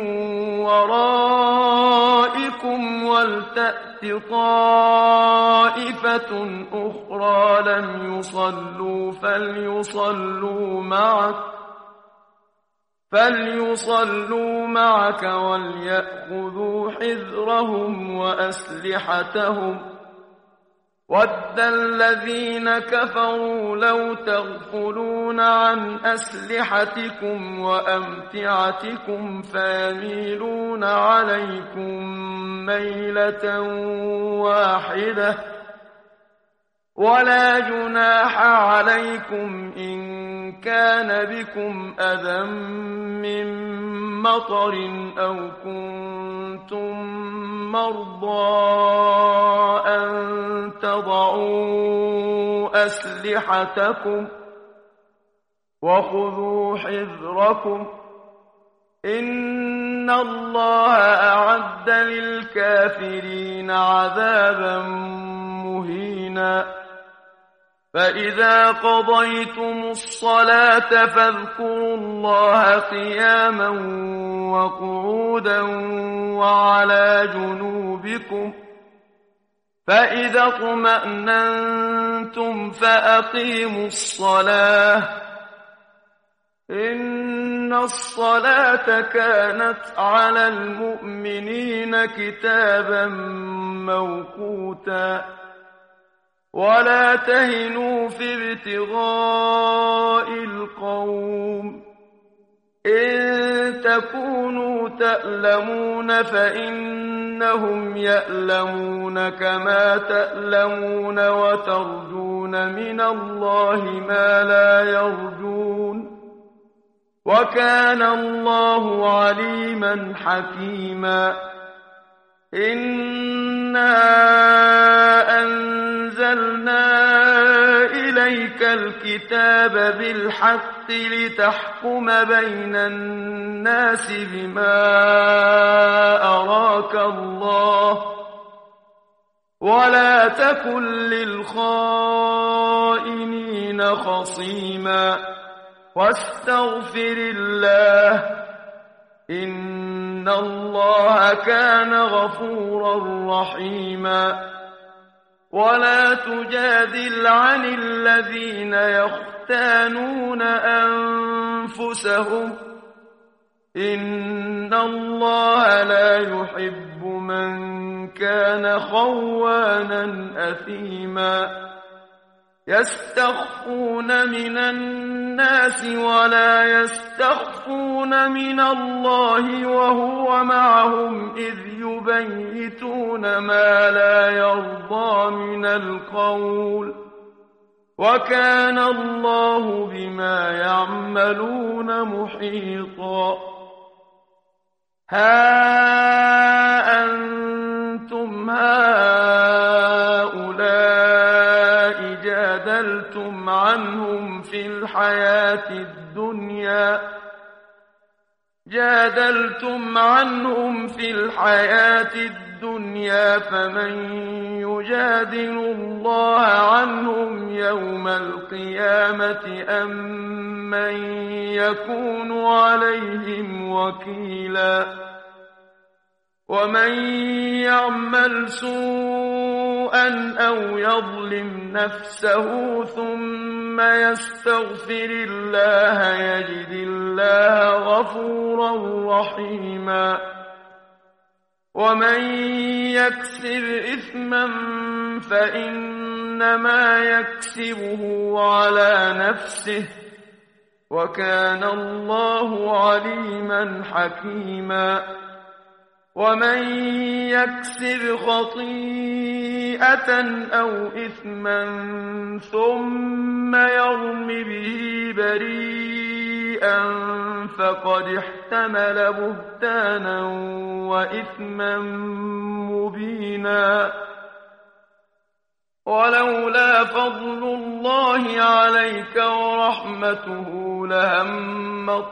ورائكم ولتأت طائفة أخرى لم يصلوا فليصلوا معك فليصلوا معك وليأخذوا حذرهم وأسلحتهم وَدَّ الَّذِينَ كَفَرُوا لَوْ تَغْفُلُونَ عَنْ أَسْلِحَتِكُمْ وَأَمْتِعَتِكُمْ فَيَمِيلُونَ عَلَيْكُمْ مَيْلَةً وَاحِدَةً وَلَا جُنَاحَ عَلَيْكُمْ إِن كَانَ بِكُمْ أَذًى مِّن مَّطَرٍ أَوْ كُنتُم مَّرْضَىٰ أَن تَضَعُوا أَسْلِحَتَكُمْ وَخُذُوا حِذْرَكُمْ إِنَّ اللَّهَ أَعَدَّ لِلْكَافِرِينَ عَذَابًا مُّهِينًا فَإِذَا قَضَيْتُمُ الصَّلَاةَ فاذكروا اللَّهَ قِيَامًا وَقُعُودًا وَعَلَىٰ جُنُوبِكُمْ فَإِذَا اطْمَأْنَنتُمْ فَأَقِيمُوا الصَّلَاةَ إِنَّ الصَّلَاةَ كَانَتْ عَلَى الْمُؤْمِنِينَ كِتَابًا مَّوْقُوتًا وَلَا تَهِنُوا فِي ابْتِغَاءِ الْقَوْمِ إِن تَكُونُوا تَأْلَمُونَ فَإِنَّهُمْ يَأْلَمُونَ كَمَا تَأْلَمُونَ وَتَرْجُونَ مِنَ اللَّهِ مَا لَا يَرْجُونَ وَكَانَ اللَّهُ عَلِيمًا حَكِيمًا إِنَّا أَنزَلْنَا إِلَيْكَ الْكِتَابَ بِالْحَقِّ لِتَحْكُمَ بَيْنَ النَّاسِ بِمَا أَرَاكَ اللَّهُ وَلَا تَكُن لِّلْخَائِنِينَ خَصِيمًا وَاسْتَغْفِرِ اللَّهَ إِنَّ اللَّهَ كَانَ غَفُورًا رَّحِيمًا وَلَا تُجَادِلْ عَنِ الَّذِينَ يَخْتَانُونَ أَنفُسَهُمْ إِنَّ اللَّهَ لَا يُحِبُّ مَن كَانَ خَوَّانًا أَثِيمًا يَسْتَخْفُونَ مِنَ النَّاسِ وَلَا يَسْتَخْفُونَ مِنَ اللَّهِ وَهُوَ مَعَهُمْ إِذْ يُبَيِّتُونَ مَا لَا يَرْضَىٰ مِنَ الْقَوْلِ وَكَانَ اللَّهُ بِمَا يَعْمَلُونَ مُحِيطًا هَا أَنتُمْ هَٰؤُلَاءِ جَادَلْتُمْ عَنْهُمْ فِي الْحَيَاةِ الدُّنْيَا جادلتم عنهم في الحياة الدنيا فمن يجادل الله عنهم يوم القيامة أم من يكون عليهم وكيلا ومن يعمل سوءا أو يظلم نفسه ثم يستغفر الله يجد الله غفورا رحيما ومن يكسب إثما فإنما يكسبه على نفسه وكان الله عليما حكيما ومن يكسب خطيئة أو إثما ثم يرم به بريئا فقد احتمل بهتانا وإثما مبينا ولولا فضل الله عليك ورحمته لهمت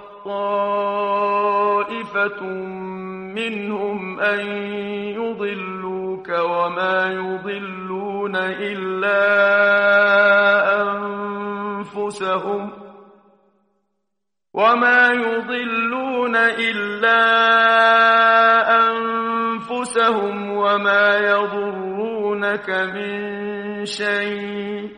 طائفة منهم أن يضلوك وما يضلون إلا أنفسهم وما يضلون إلا أنفسهم وما يضرونك من شيء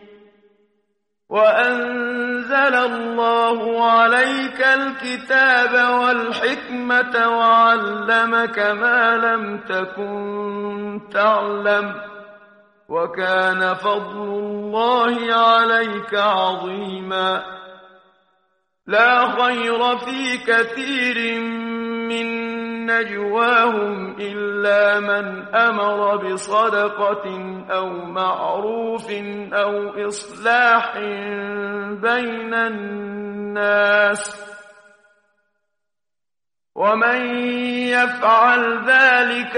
وأنزل الله عليك الكتاب والحكمة وعلمك ما لم تكن تعلم وكان فضل الله عليك عظيما لا خير في كثير من نجواهم إلا من أمر بصدقة أو معروف أو إصلاح بين الناس ومن يفعل ذلك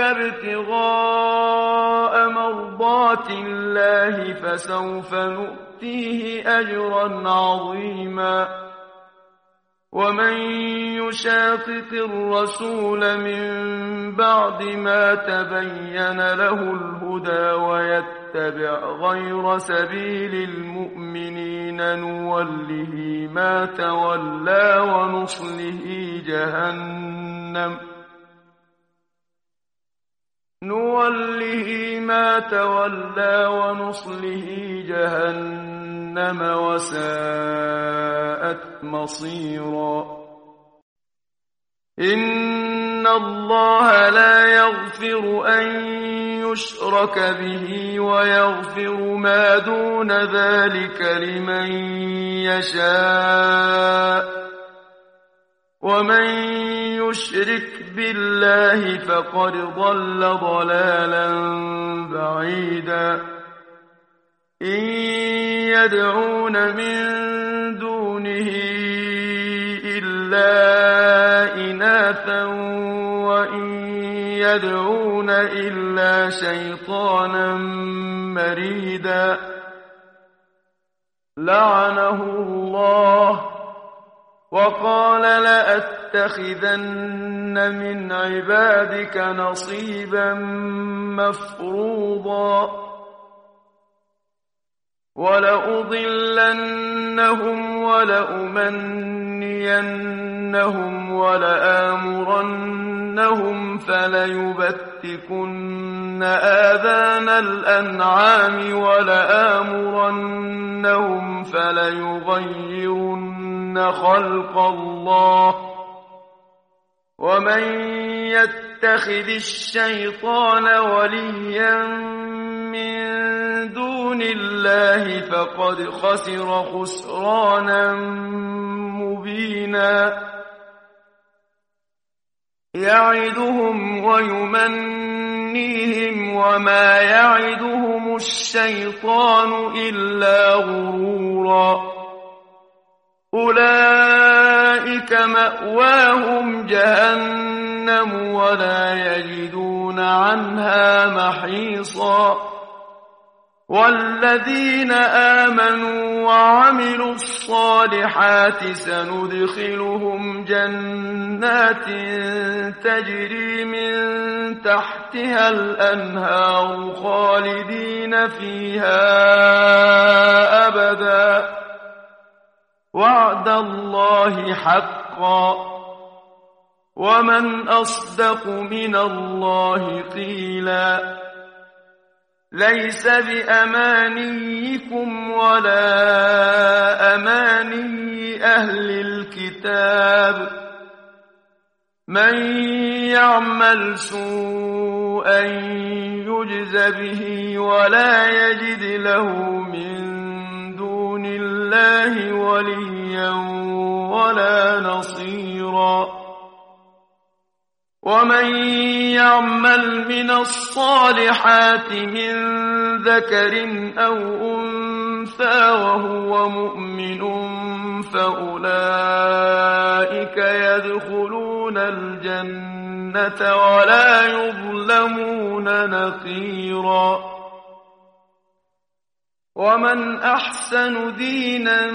ابتغاء مرضات الله فسوف نؤتيه أجرا عظيما ومن يشاقق الرسول من بعد ما تبين له الهدى ويتبع غير سبيل المؤمنين نوله ما تولى ونصله جهنم نوله ما تولى ونصله جهنم وساءت مصيرا إن الله لا يغفر أن يشرك به ويغفر ما دون ذلك لمن يشاء ومن يشرك بالله فقد ضل ضلالا بعيدا إن يدعون من دونه إلا إناثا وإن يدعون إلا شيطانا مريدا لعنه الله وقال لأتخذن من عبادك نصيبا مفروضا ولأضلنهم ولأمنينهم ولآمرنهم فليبتكن آذان الأنعام ولآمرنهم فليغيرن خلق الله ومن يتخذ الشيطان وليا من دون الله فقد خسر خسرانا مبينا يعدهم ويمنيهم وما يعدهم الشيطان إلا غرورا أولئك مأواهم جهنم ولا يجدون عنها محيصا والذين آمنوا وعملوا الصالحات سندخلهم جنات تجري من تحتها الأنهار خالدين فيها أبدا وعد الله حقا ومن أصدق من الله قيلا ليس بأمانيكم ولا أماني أهل الكتاب من يعمل سوءا يجز به ولا يجد له من دون الله وليا ولا نصيرا ومن يعمل من الصالحات من ذكر أو أنثى وهو مؤمن فأولئك يدخلون الجنة ولا يظلمون نقيرا ومن أحسن دينا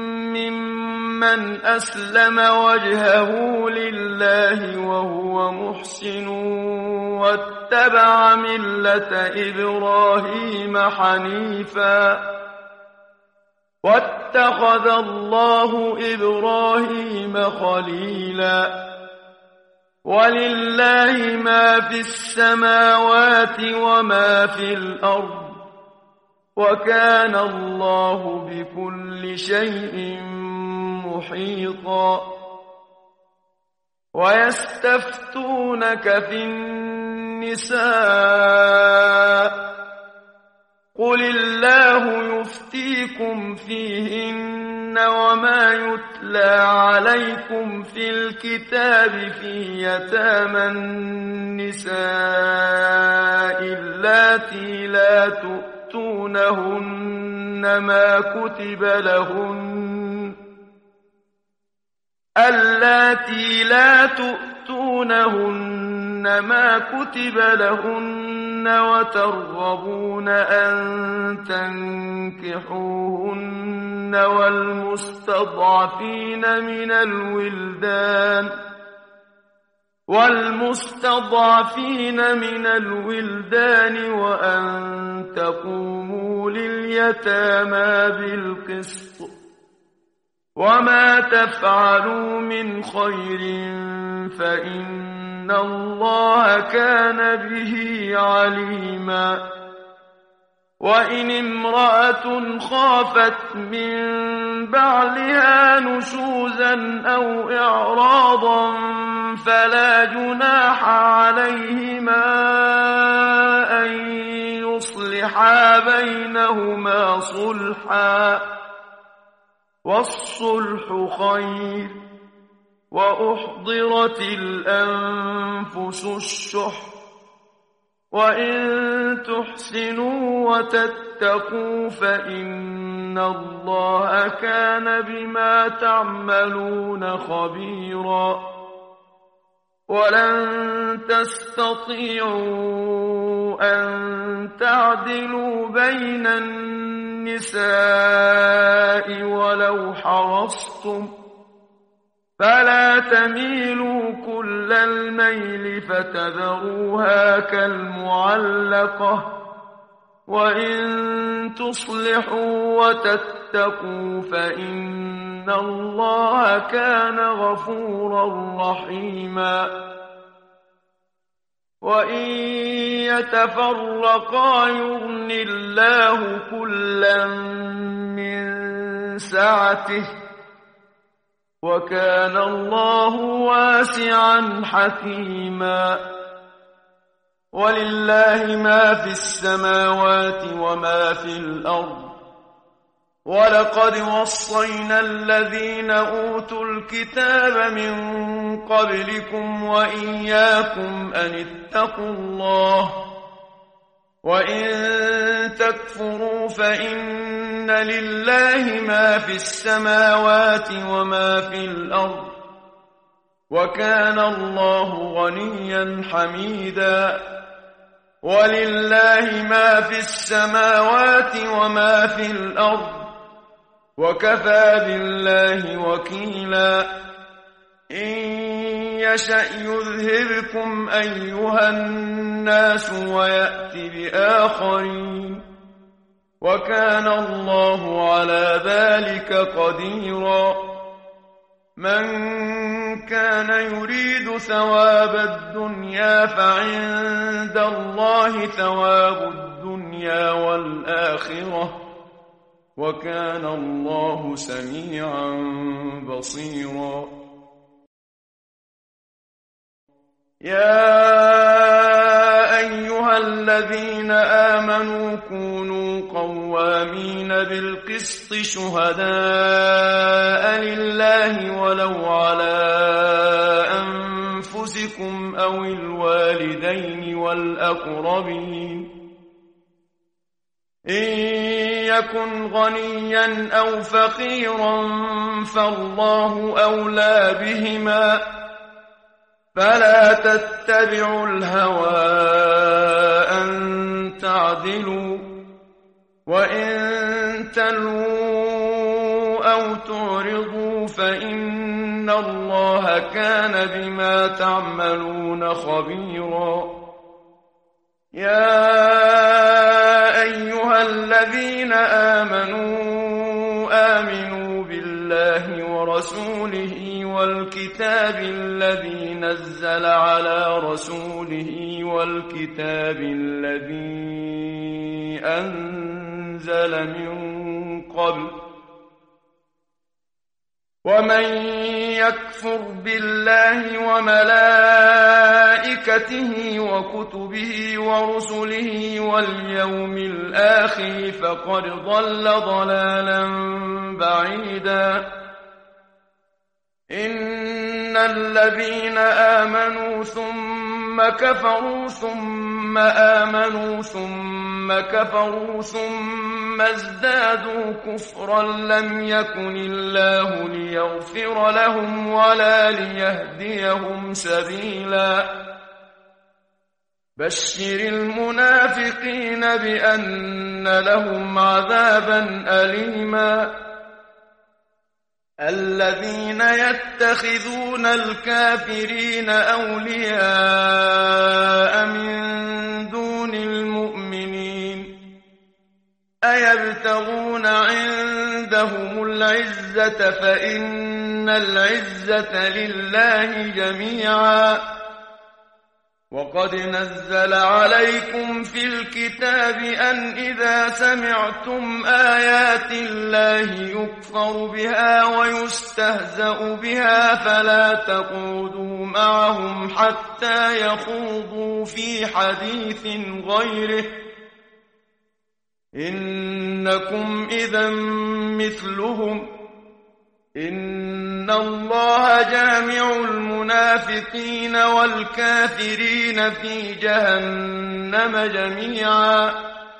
ممن أسلم وجهه لله وهو محسن واتبع ملة إبراهيم حنيفا واتخذ الله إبراهيم خليلا ولله ما في السماوات وما في الأرض وكان الله بكل شيء محيطا ويستفتونك في النساء قل الله يفتيكم فيهن وما يتلى عليكم في الكتاب في يتامى النساء اللاتي لا تؤتونهن ما كتب لهن اللاتي لا تؤتونهن ما كتب لهن وترغبون أن تنكحوهن والمستضعفين من الولدان والمستضعفين من الولدان وأن تقوموا لليتامى بالقسط وما تفعلوا من خير فإن الله كان به عليما وإن امرأة خافت من بعلها نشوزا أو إعراضا فلا جناح عليهما أن يصلحا بينهما صلحا والصلح خير وأحضرت الأنفس الشح وإن تحسنوا وتتقوا فإن الله كان بما تعملون خبيرا ولن تستطيعوا أن تعدلوا بين النساء ولو حرصتم فلا تميلوا كل الميل فتذروها كالمعلقة وإن تصلحوا وتتقوا فإن الله كان غفورا رحيما وإن يتفرقا يغن الله كلا من سعته وكان الله واسعا حكيما ولله ما في السماوات وما في الأرض ولقد وصينا الذين أوتوا الكتاب من قبلكم وإياكم أن اتقوا الله وإن تكفروا فإن لله ما في السماوات وما في الأرض وكان الله غنيا حميدا ولله ما في السماوات وما في الأرض وكفى بالله وكيلا إن يشأ يذهبكم أيها الناس ويأتي بآخرين وكان الله على ذلك قديرا من كان يريد ثواب الدنيا فعند الله ثواب الدنيا والآخرة وكان الله سميعا بصيرا يا أيها الذين آمنوا كونوا قوامين بالقسط شهداء لله ولو على أنفسكم أو الوالدين والأقربين إن يكن غنيا أو فقيرا فالله أولى بهما فلا تتبعوا الهوى أن تعدلوا وإن تلووا أو تعرضوا فإن الله كان بما تعملون خبيرا يا أيها الذين آمنوا آمنوا بالله ورسوله والكتاب الذي نزل على رسوله والكتاب الذي أنزل من قبل ومن يكفر بالله وملائكته وكتبه ورسله واليوم الآخر فقد ضل ضلالا بعيدا إن الذين آمنوا ثم كفروا ثم آمنوا ثم كفروا ثم ازدادوا كفرا لم يكن الله ليغفر لهم ولا ليهديهم سبيلا بشر المنافقين بأن لهم عذابا أليما الذين يتخذون الكافرين أولياء من دون المؤمنين أيبتغون عندهم العزة فإن العزة لله جميعا وقد نزل عليكم في الكتاب أن إذا سمعتم آيات الله يكفر بها ويستهزأ بها فلا تقعدوا معهم حتى يخوضوا في حديث غيره إنكم إذا مثلهم إن الله جامع المنافقين والكافرين في جهنم جميعا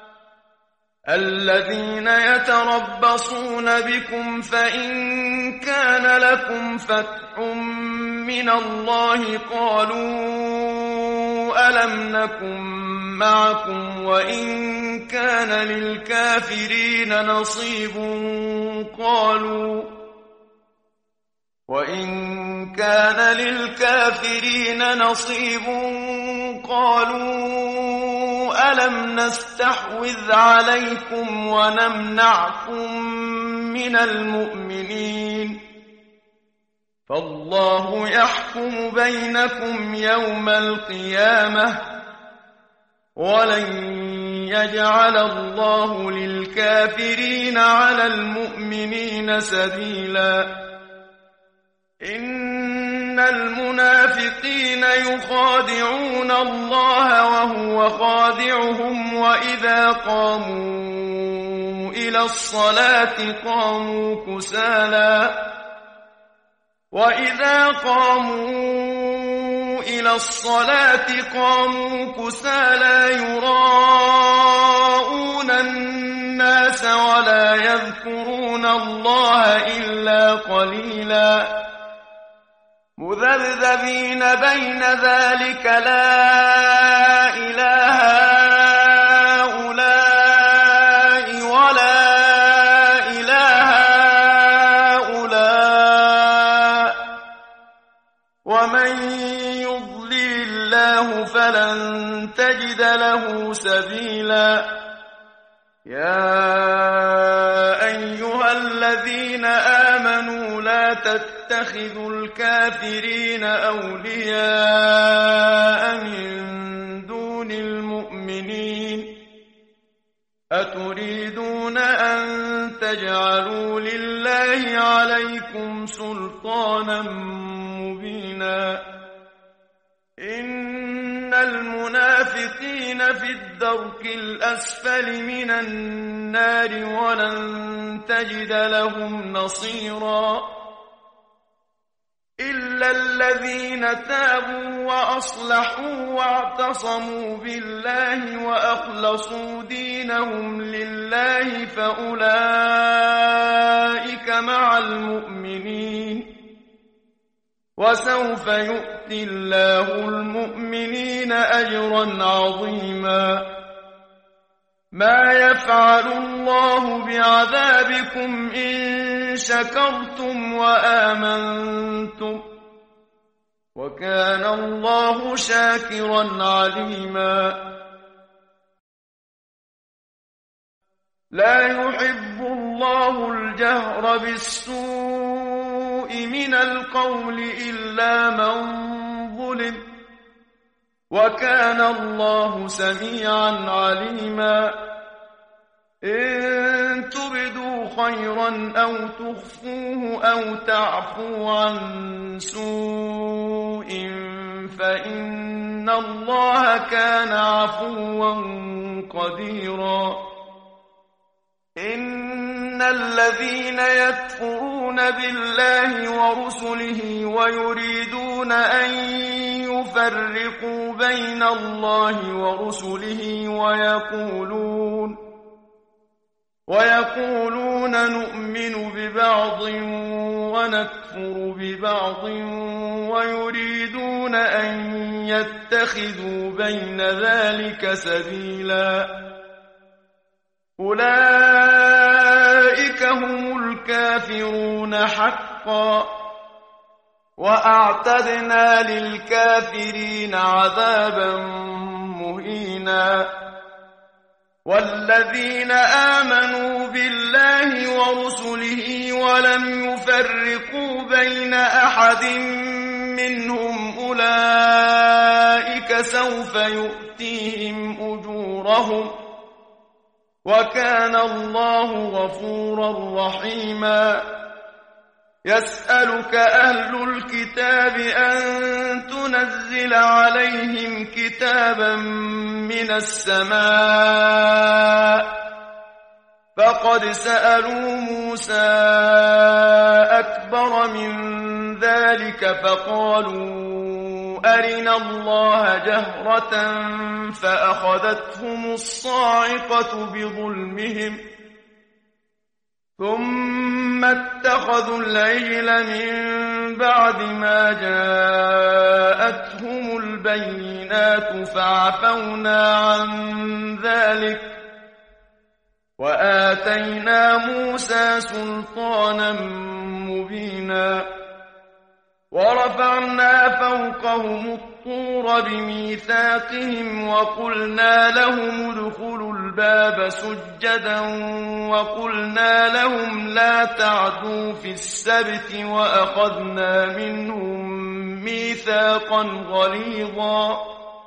الذين يتربصون بكم فإن كان لكم فتح من الله قالوا ألم نكن معكم وإن كان للكافرين نصيب قالوا وإن كان للكافرين نصيب قالوا ألم نستحوذ عليكم ونمنعكم من المؤمنين فالله يحكم بينكم يوم القيامة ولن يجعل الله للكافرين على المؤمنين سبيلا إن المنافقين يخادعون الله وهو خادعهم وإذا قاموا إلى الصلاة قاموا كسالى وإذا قاموا إلى الصلاة قاموا كسالى يراءون الناس ولا يذكرون الله إلا قليلا مذبذبين بين ذلك لا إله هؤلاء ولا إله هؤلاء ومن يضلل الله فلن تجد له سبيلا يا أيها الذين آمنوا لا تتخذوا الكافرين أولياء من دون المؤمنين أتريدون أن تجعلوا لله عليكم سلطانا مبينا إن المنافقين في الدرك الأسفل من النار ولن تجد لهم نصيرا إلا الذين تابوا وأصلحوا واعتصموا بالله وأخلصوا دينهم لله فأولئك مع المؤمنين وسوف يؤتي الله المؤمنين أجرا عظيما ما يفعل الله بعذابكم إن شكرتم وآمنتم وكان الله شاكرا عليما لا يحب الله الجهر بالسوء من القول إلا من ظلم وكان الله سميعا عليما إن تبدوا خيرا أو تخفوه أو تعفو عن سوء فإن الله كان عفوا قديرا. إن الذين يكفرون بالله ورسله ويريدون أن يفرقوا بين الله ورسله ويقولون ويقولون نؤمن ببعض ونكفر ببعض ويريدون أن يتخذوا بين ذلك سبيلا أولئك هم الكافرون حقا وأعتدنا للكافرين عذابا مهينا. والذين آمنوا بالله ورسله ولم يفرقوا بين أحد منهم أولئك سوف يؤتيهم أجورهم وكان الله غفورا رحيما. يسألك أهل الكتاب أن تنزل عليهم كتابا من السماء فقد سألوا موسى أكبر من ذلك فقالوا أرنا الله جهرة فأخذتهم الصاعقة بظلمهم ثم اتخذوا العجل من بعد ما جاءتهم البينات فعفونا عن ذلك وآتينا موسى سلطانا مبينا. ورفعنا فوقهم الطور بميثاقهم وقلنا لهم ادخلوا الباب سجدا وقلنا لهم لا تعدوا في السبت وأخذنا منهم ميثاقا غليظا.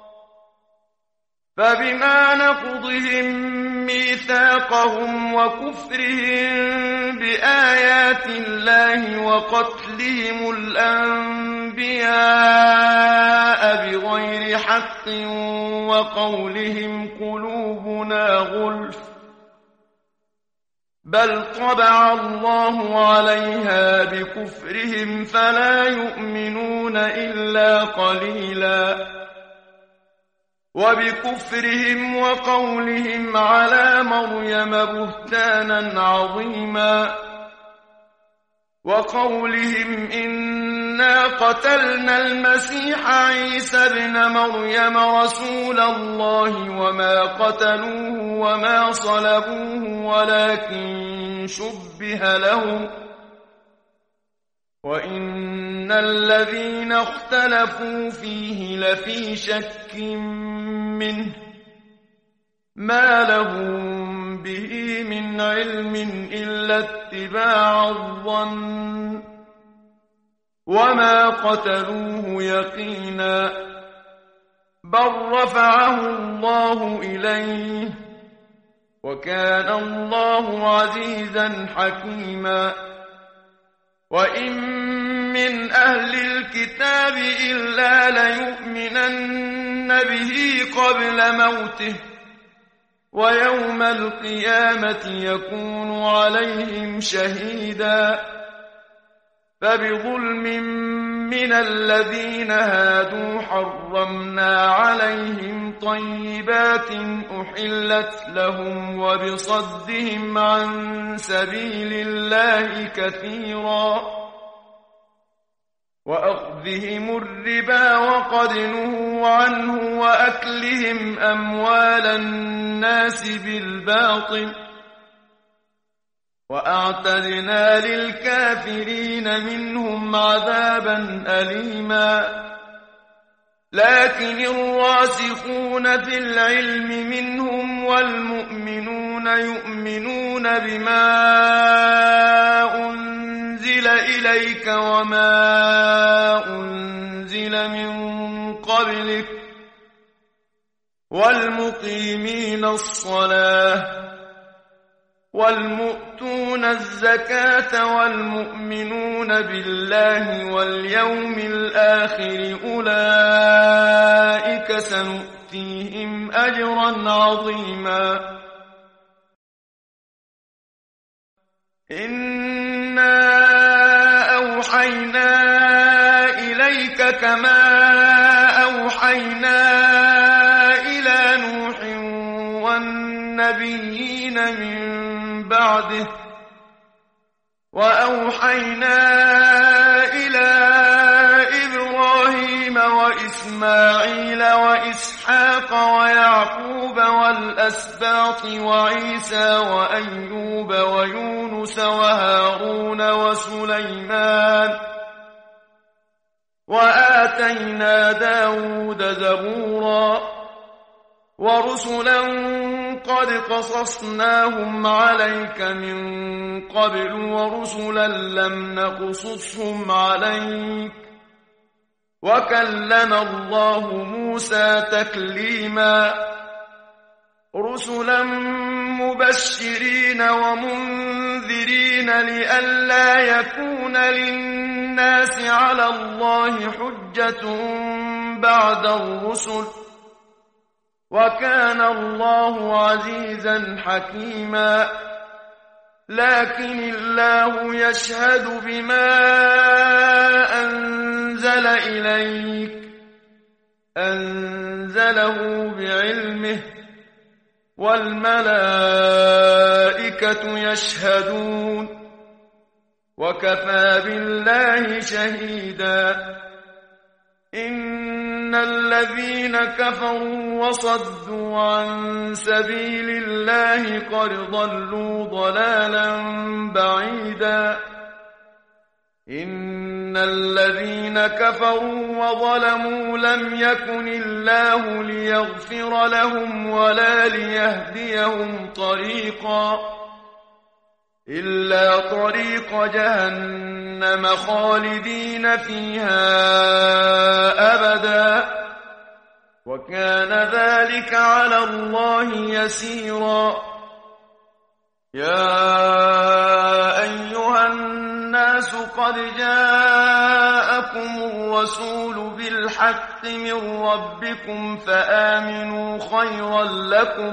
فبما نقضهم ميثاقهم وكفرهم بآيات الله وقتلهم الأنبياء بغير حق وقولهم قلوبنا غلف بل طبع الله عليها بكفرهم فلا يؤمنون إلا قليلا. وبكفرهم وقولهم على مريم بهتانا عظيما وقولهم إنا قتلنا المسيح عيسى ابن مريم رسول الله وما قتلوه وما صلبوه ولكن شبه لهم وإن الذين اختلفوا فيه لفي شك منه ما لهم به من علم إلا اتباع الظن وما قتلوه يقينا بل رفعه الله إليه وكان الله عزيزا حكيما. وإن من أهل الكتاب إلا ليؤمنن به قبل موته ويوم القيامة يكون عليهم شهيدا. فبظلم من الذين هادوا حرمنا عليهم طيبات أحلت لهم وبصدهم عن سبيل الله كثيرا وأخذهم الربا وقد نهوا عنه وأكلهم أموال الناس بالباطل وأعتدنا للكافرين منهم عذابا أليما. لكن الراسخون في العلم منهم والمؤمنون يؤمنون بما أنزل إليك وما أنزل من قبلك والمقيمين الصلاة والمؤتون الزكاة والمؤمنون بالله واليوم الآخر أولئك سنؤتيهم أجرا عظيما إنا أوحينا إليك كما أوحينا إلى نوح والنبيين من بعده وأوحينا إلى إبراهيم وإسماعيل وإسحاق ويعقوب والأسباط وعيسى وأيوب ويونس وهارون وسليمان وآتينا داود زبورا ورسلا قد قصصناهم عليك من قبل ورسلا لم نقصصهم عليك وكلم الله موسى تكليما رسلا مبشرين ومنذرين لئلا يكون للناس على الله حجة بعد الرسل وكان الله عزيزا حكيما لكن الله يشهد بما أنزل إليك أنزله بعلمه والملائكة يشهدون وكفى بالله شهيدا إن الذين كفروا وصدوا عن سبيل الله قد ضلوا ضلالا بعيدا إن الذين كفروا وظلموا لم يكن الله ليغفر لهم ولا ليهديهم طريقا إلا طريق جهنم خالدين فيها أبدا وكان ذلك على الله يسيرا يا أيها الناس قد جاءكم الرسول بالحق من ربكم فآمنوا خيرا لكم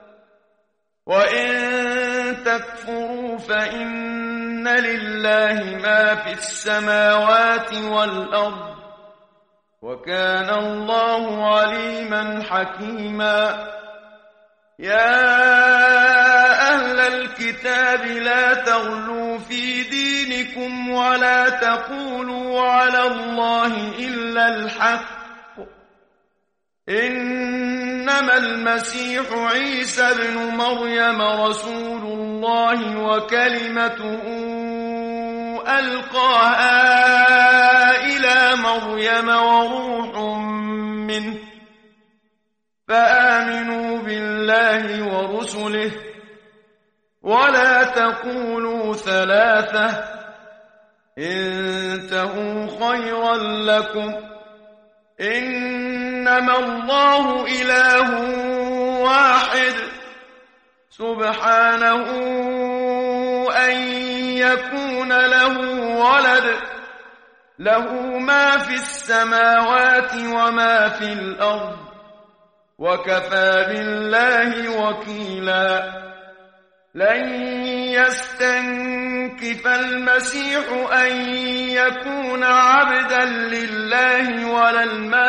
وإن تكفروا فإن لله ما في السماوات والأرض وكان الله عليما حكيما يا أهل الكتاب لا تغلوا في دينكم ولا تقولوا على الله إلا الحق إنما المسيح عيسى ابن مريم رسول الله وكلمته ألقاها إلى مريم وروح منه فآمنوا بالله ورسله ولا تقولوا ثلاثة انتهوا خيرا لكم إنما الله إله واحد سبحانه أن يكون له ولد له ما في السماوات وما في الأرض وكفى بالله وكيلا لن يستنكف المسيح أن يكون عبدا لله ولا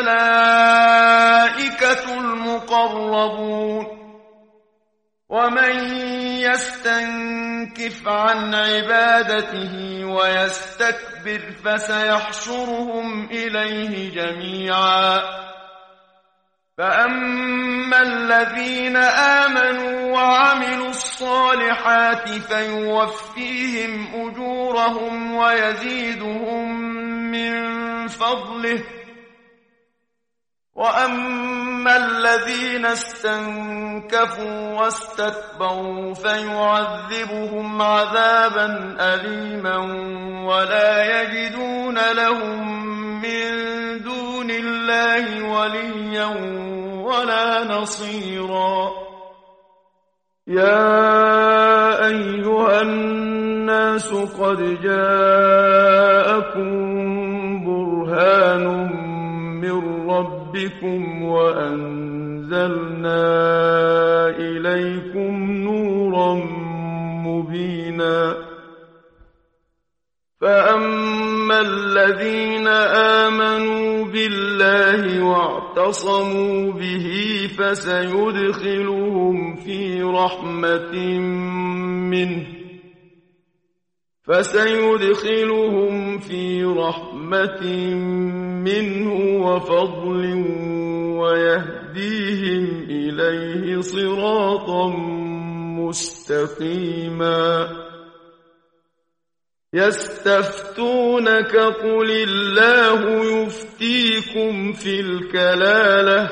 الملائكة المقربون ومن يستنكف عن عبادته ويستكبر فسيحشرهم إليه جميعا فأما الذين آمنوا وعملوا الصالحات فيوفيهم أجورهم ويزيدهم من فضله وأما الذين استنكفوا واستكبروا فيعذبهم عذابا أليما ولا يجدون لهم من دون الله وليا ولا نصيرا يا أيها الناس قد جاءكم برهان من ربكم وأنزلنا إليكم نورا مبينا فأما الذين آمنوا بالله واعتصموا به فسيدخلهم في رحمة منه فسيدخلهم في رحمة منه وفضل ويهديهم إليه صراطا مستقيما يستفتونك قل الله يفتيكم في الكلالة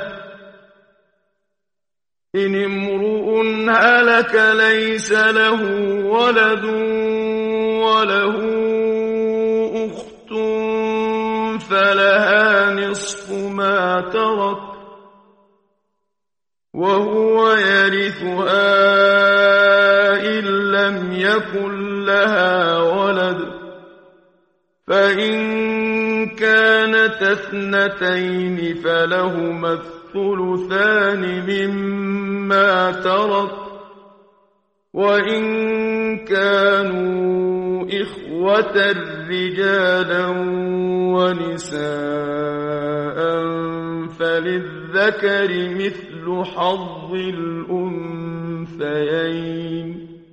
إن امرؤ هلك ليس له ولد وله أخت فلها نصف ما ترك وهو يرثها إن لم يكن لها ولد فإن كانت اثنتين فلهما الثلثان مما ترك وإن كانوا إخوة رجالا ونساء فللذكر مثل حظ الأنثيين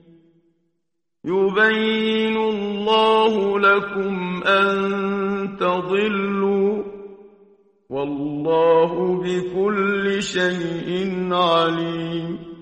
يبين الله لكم أن تضلوا والله بكل شيء عليم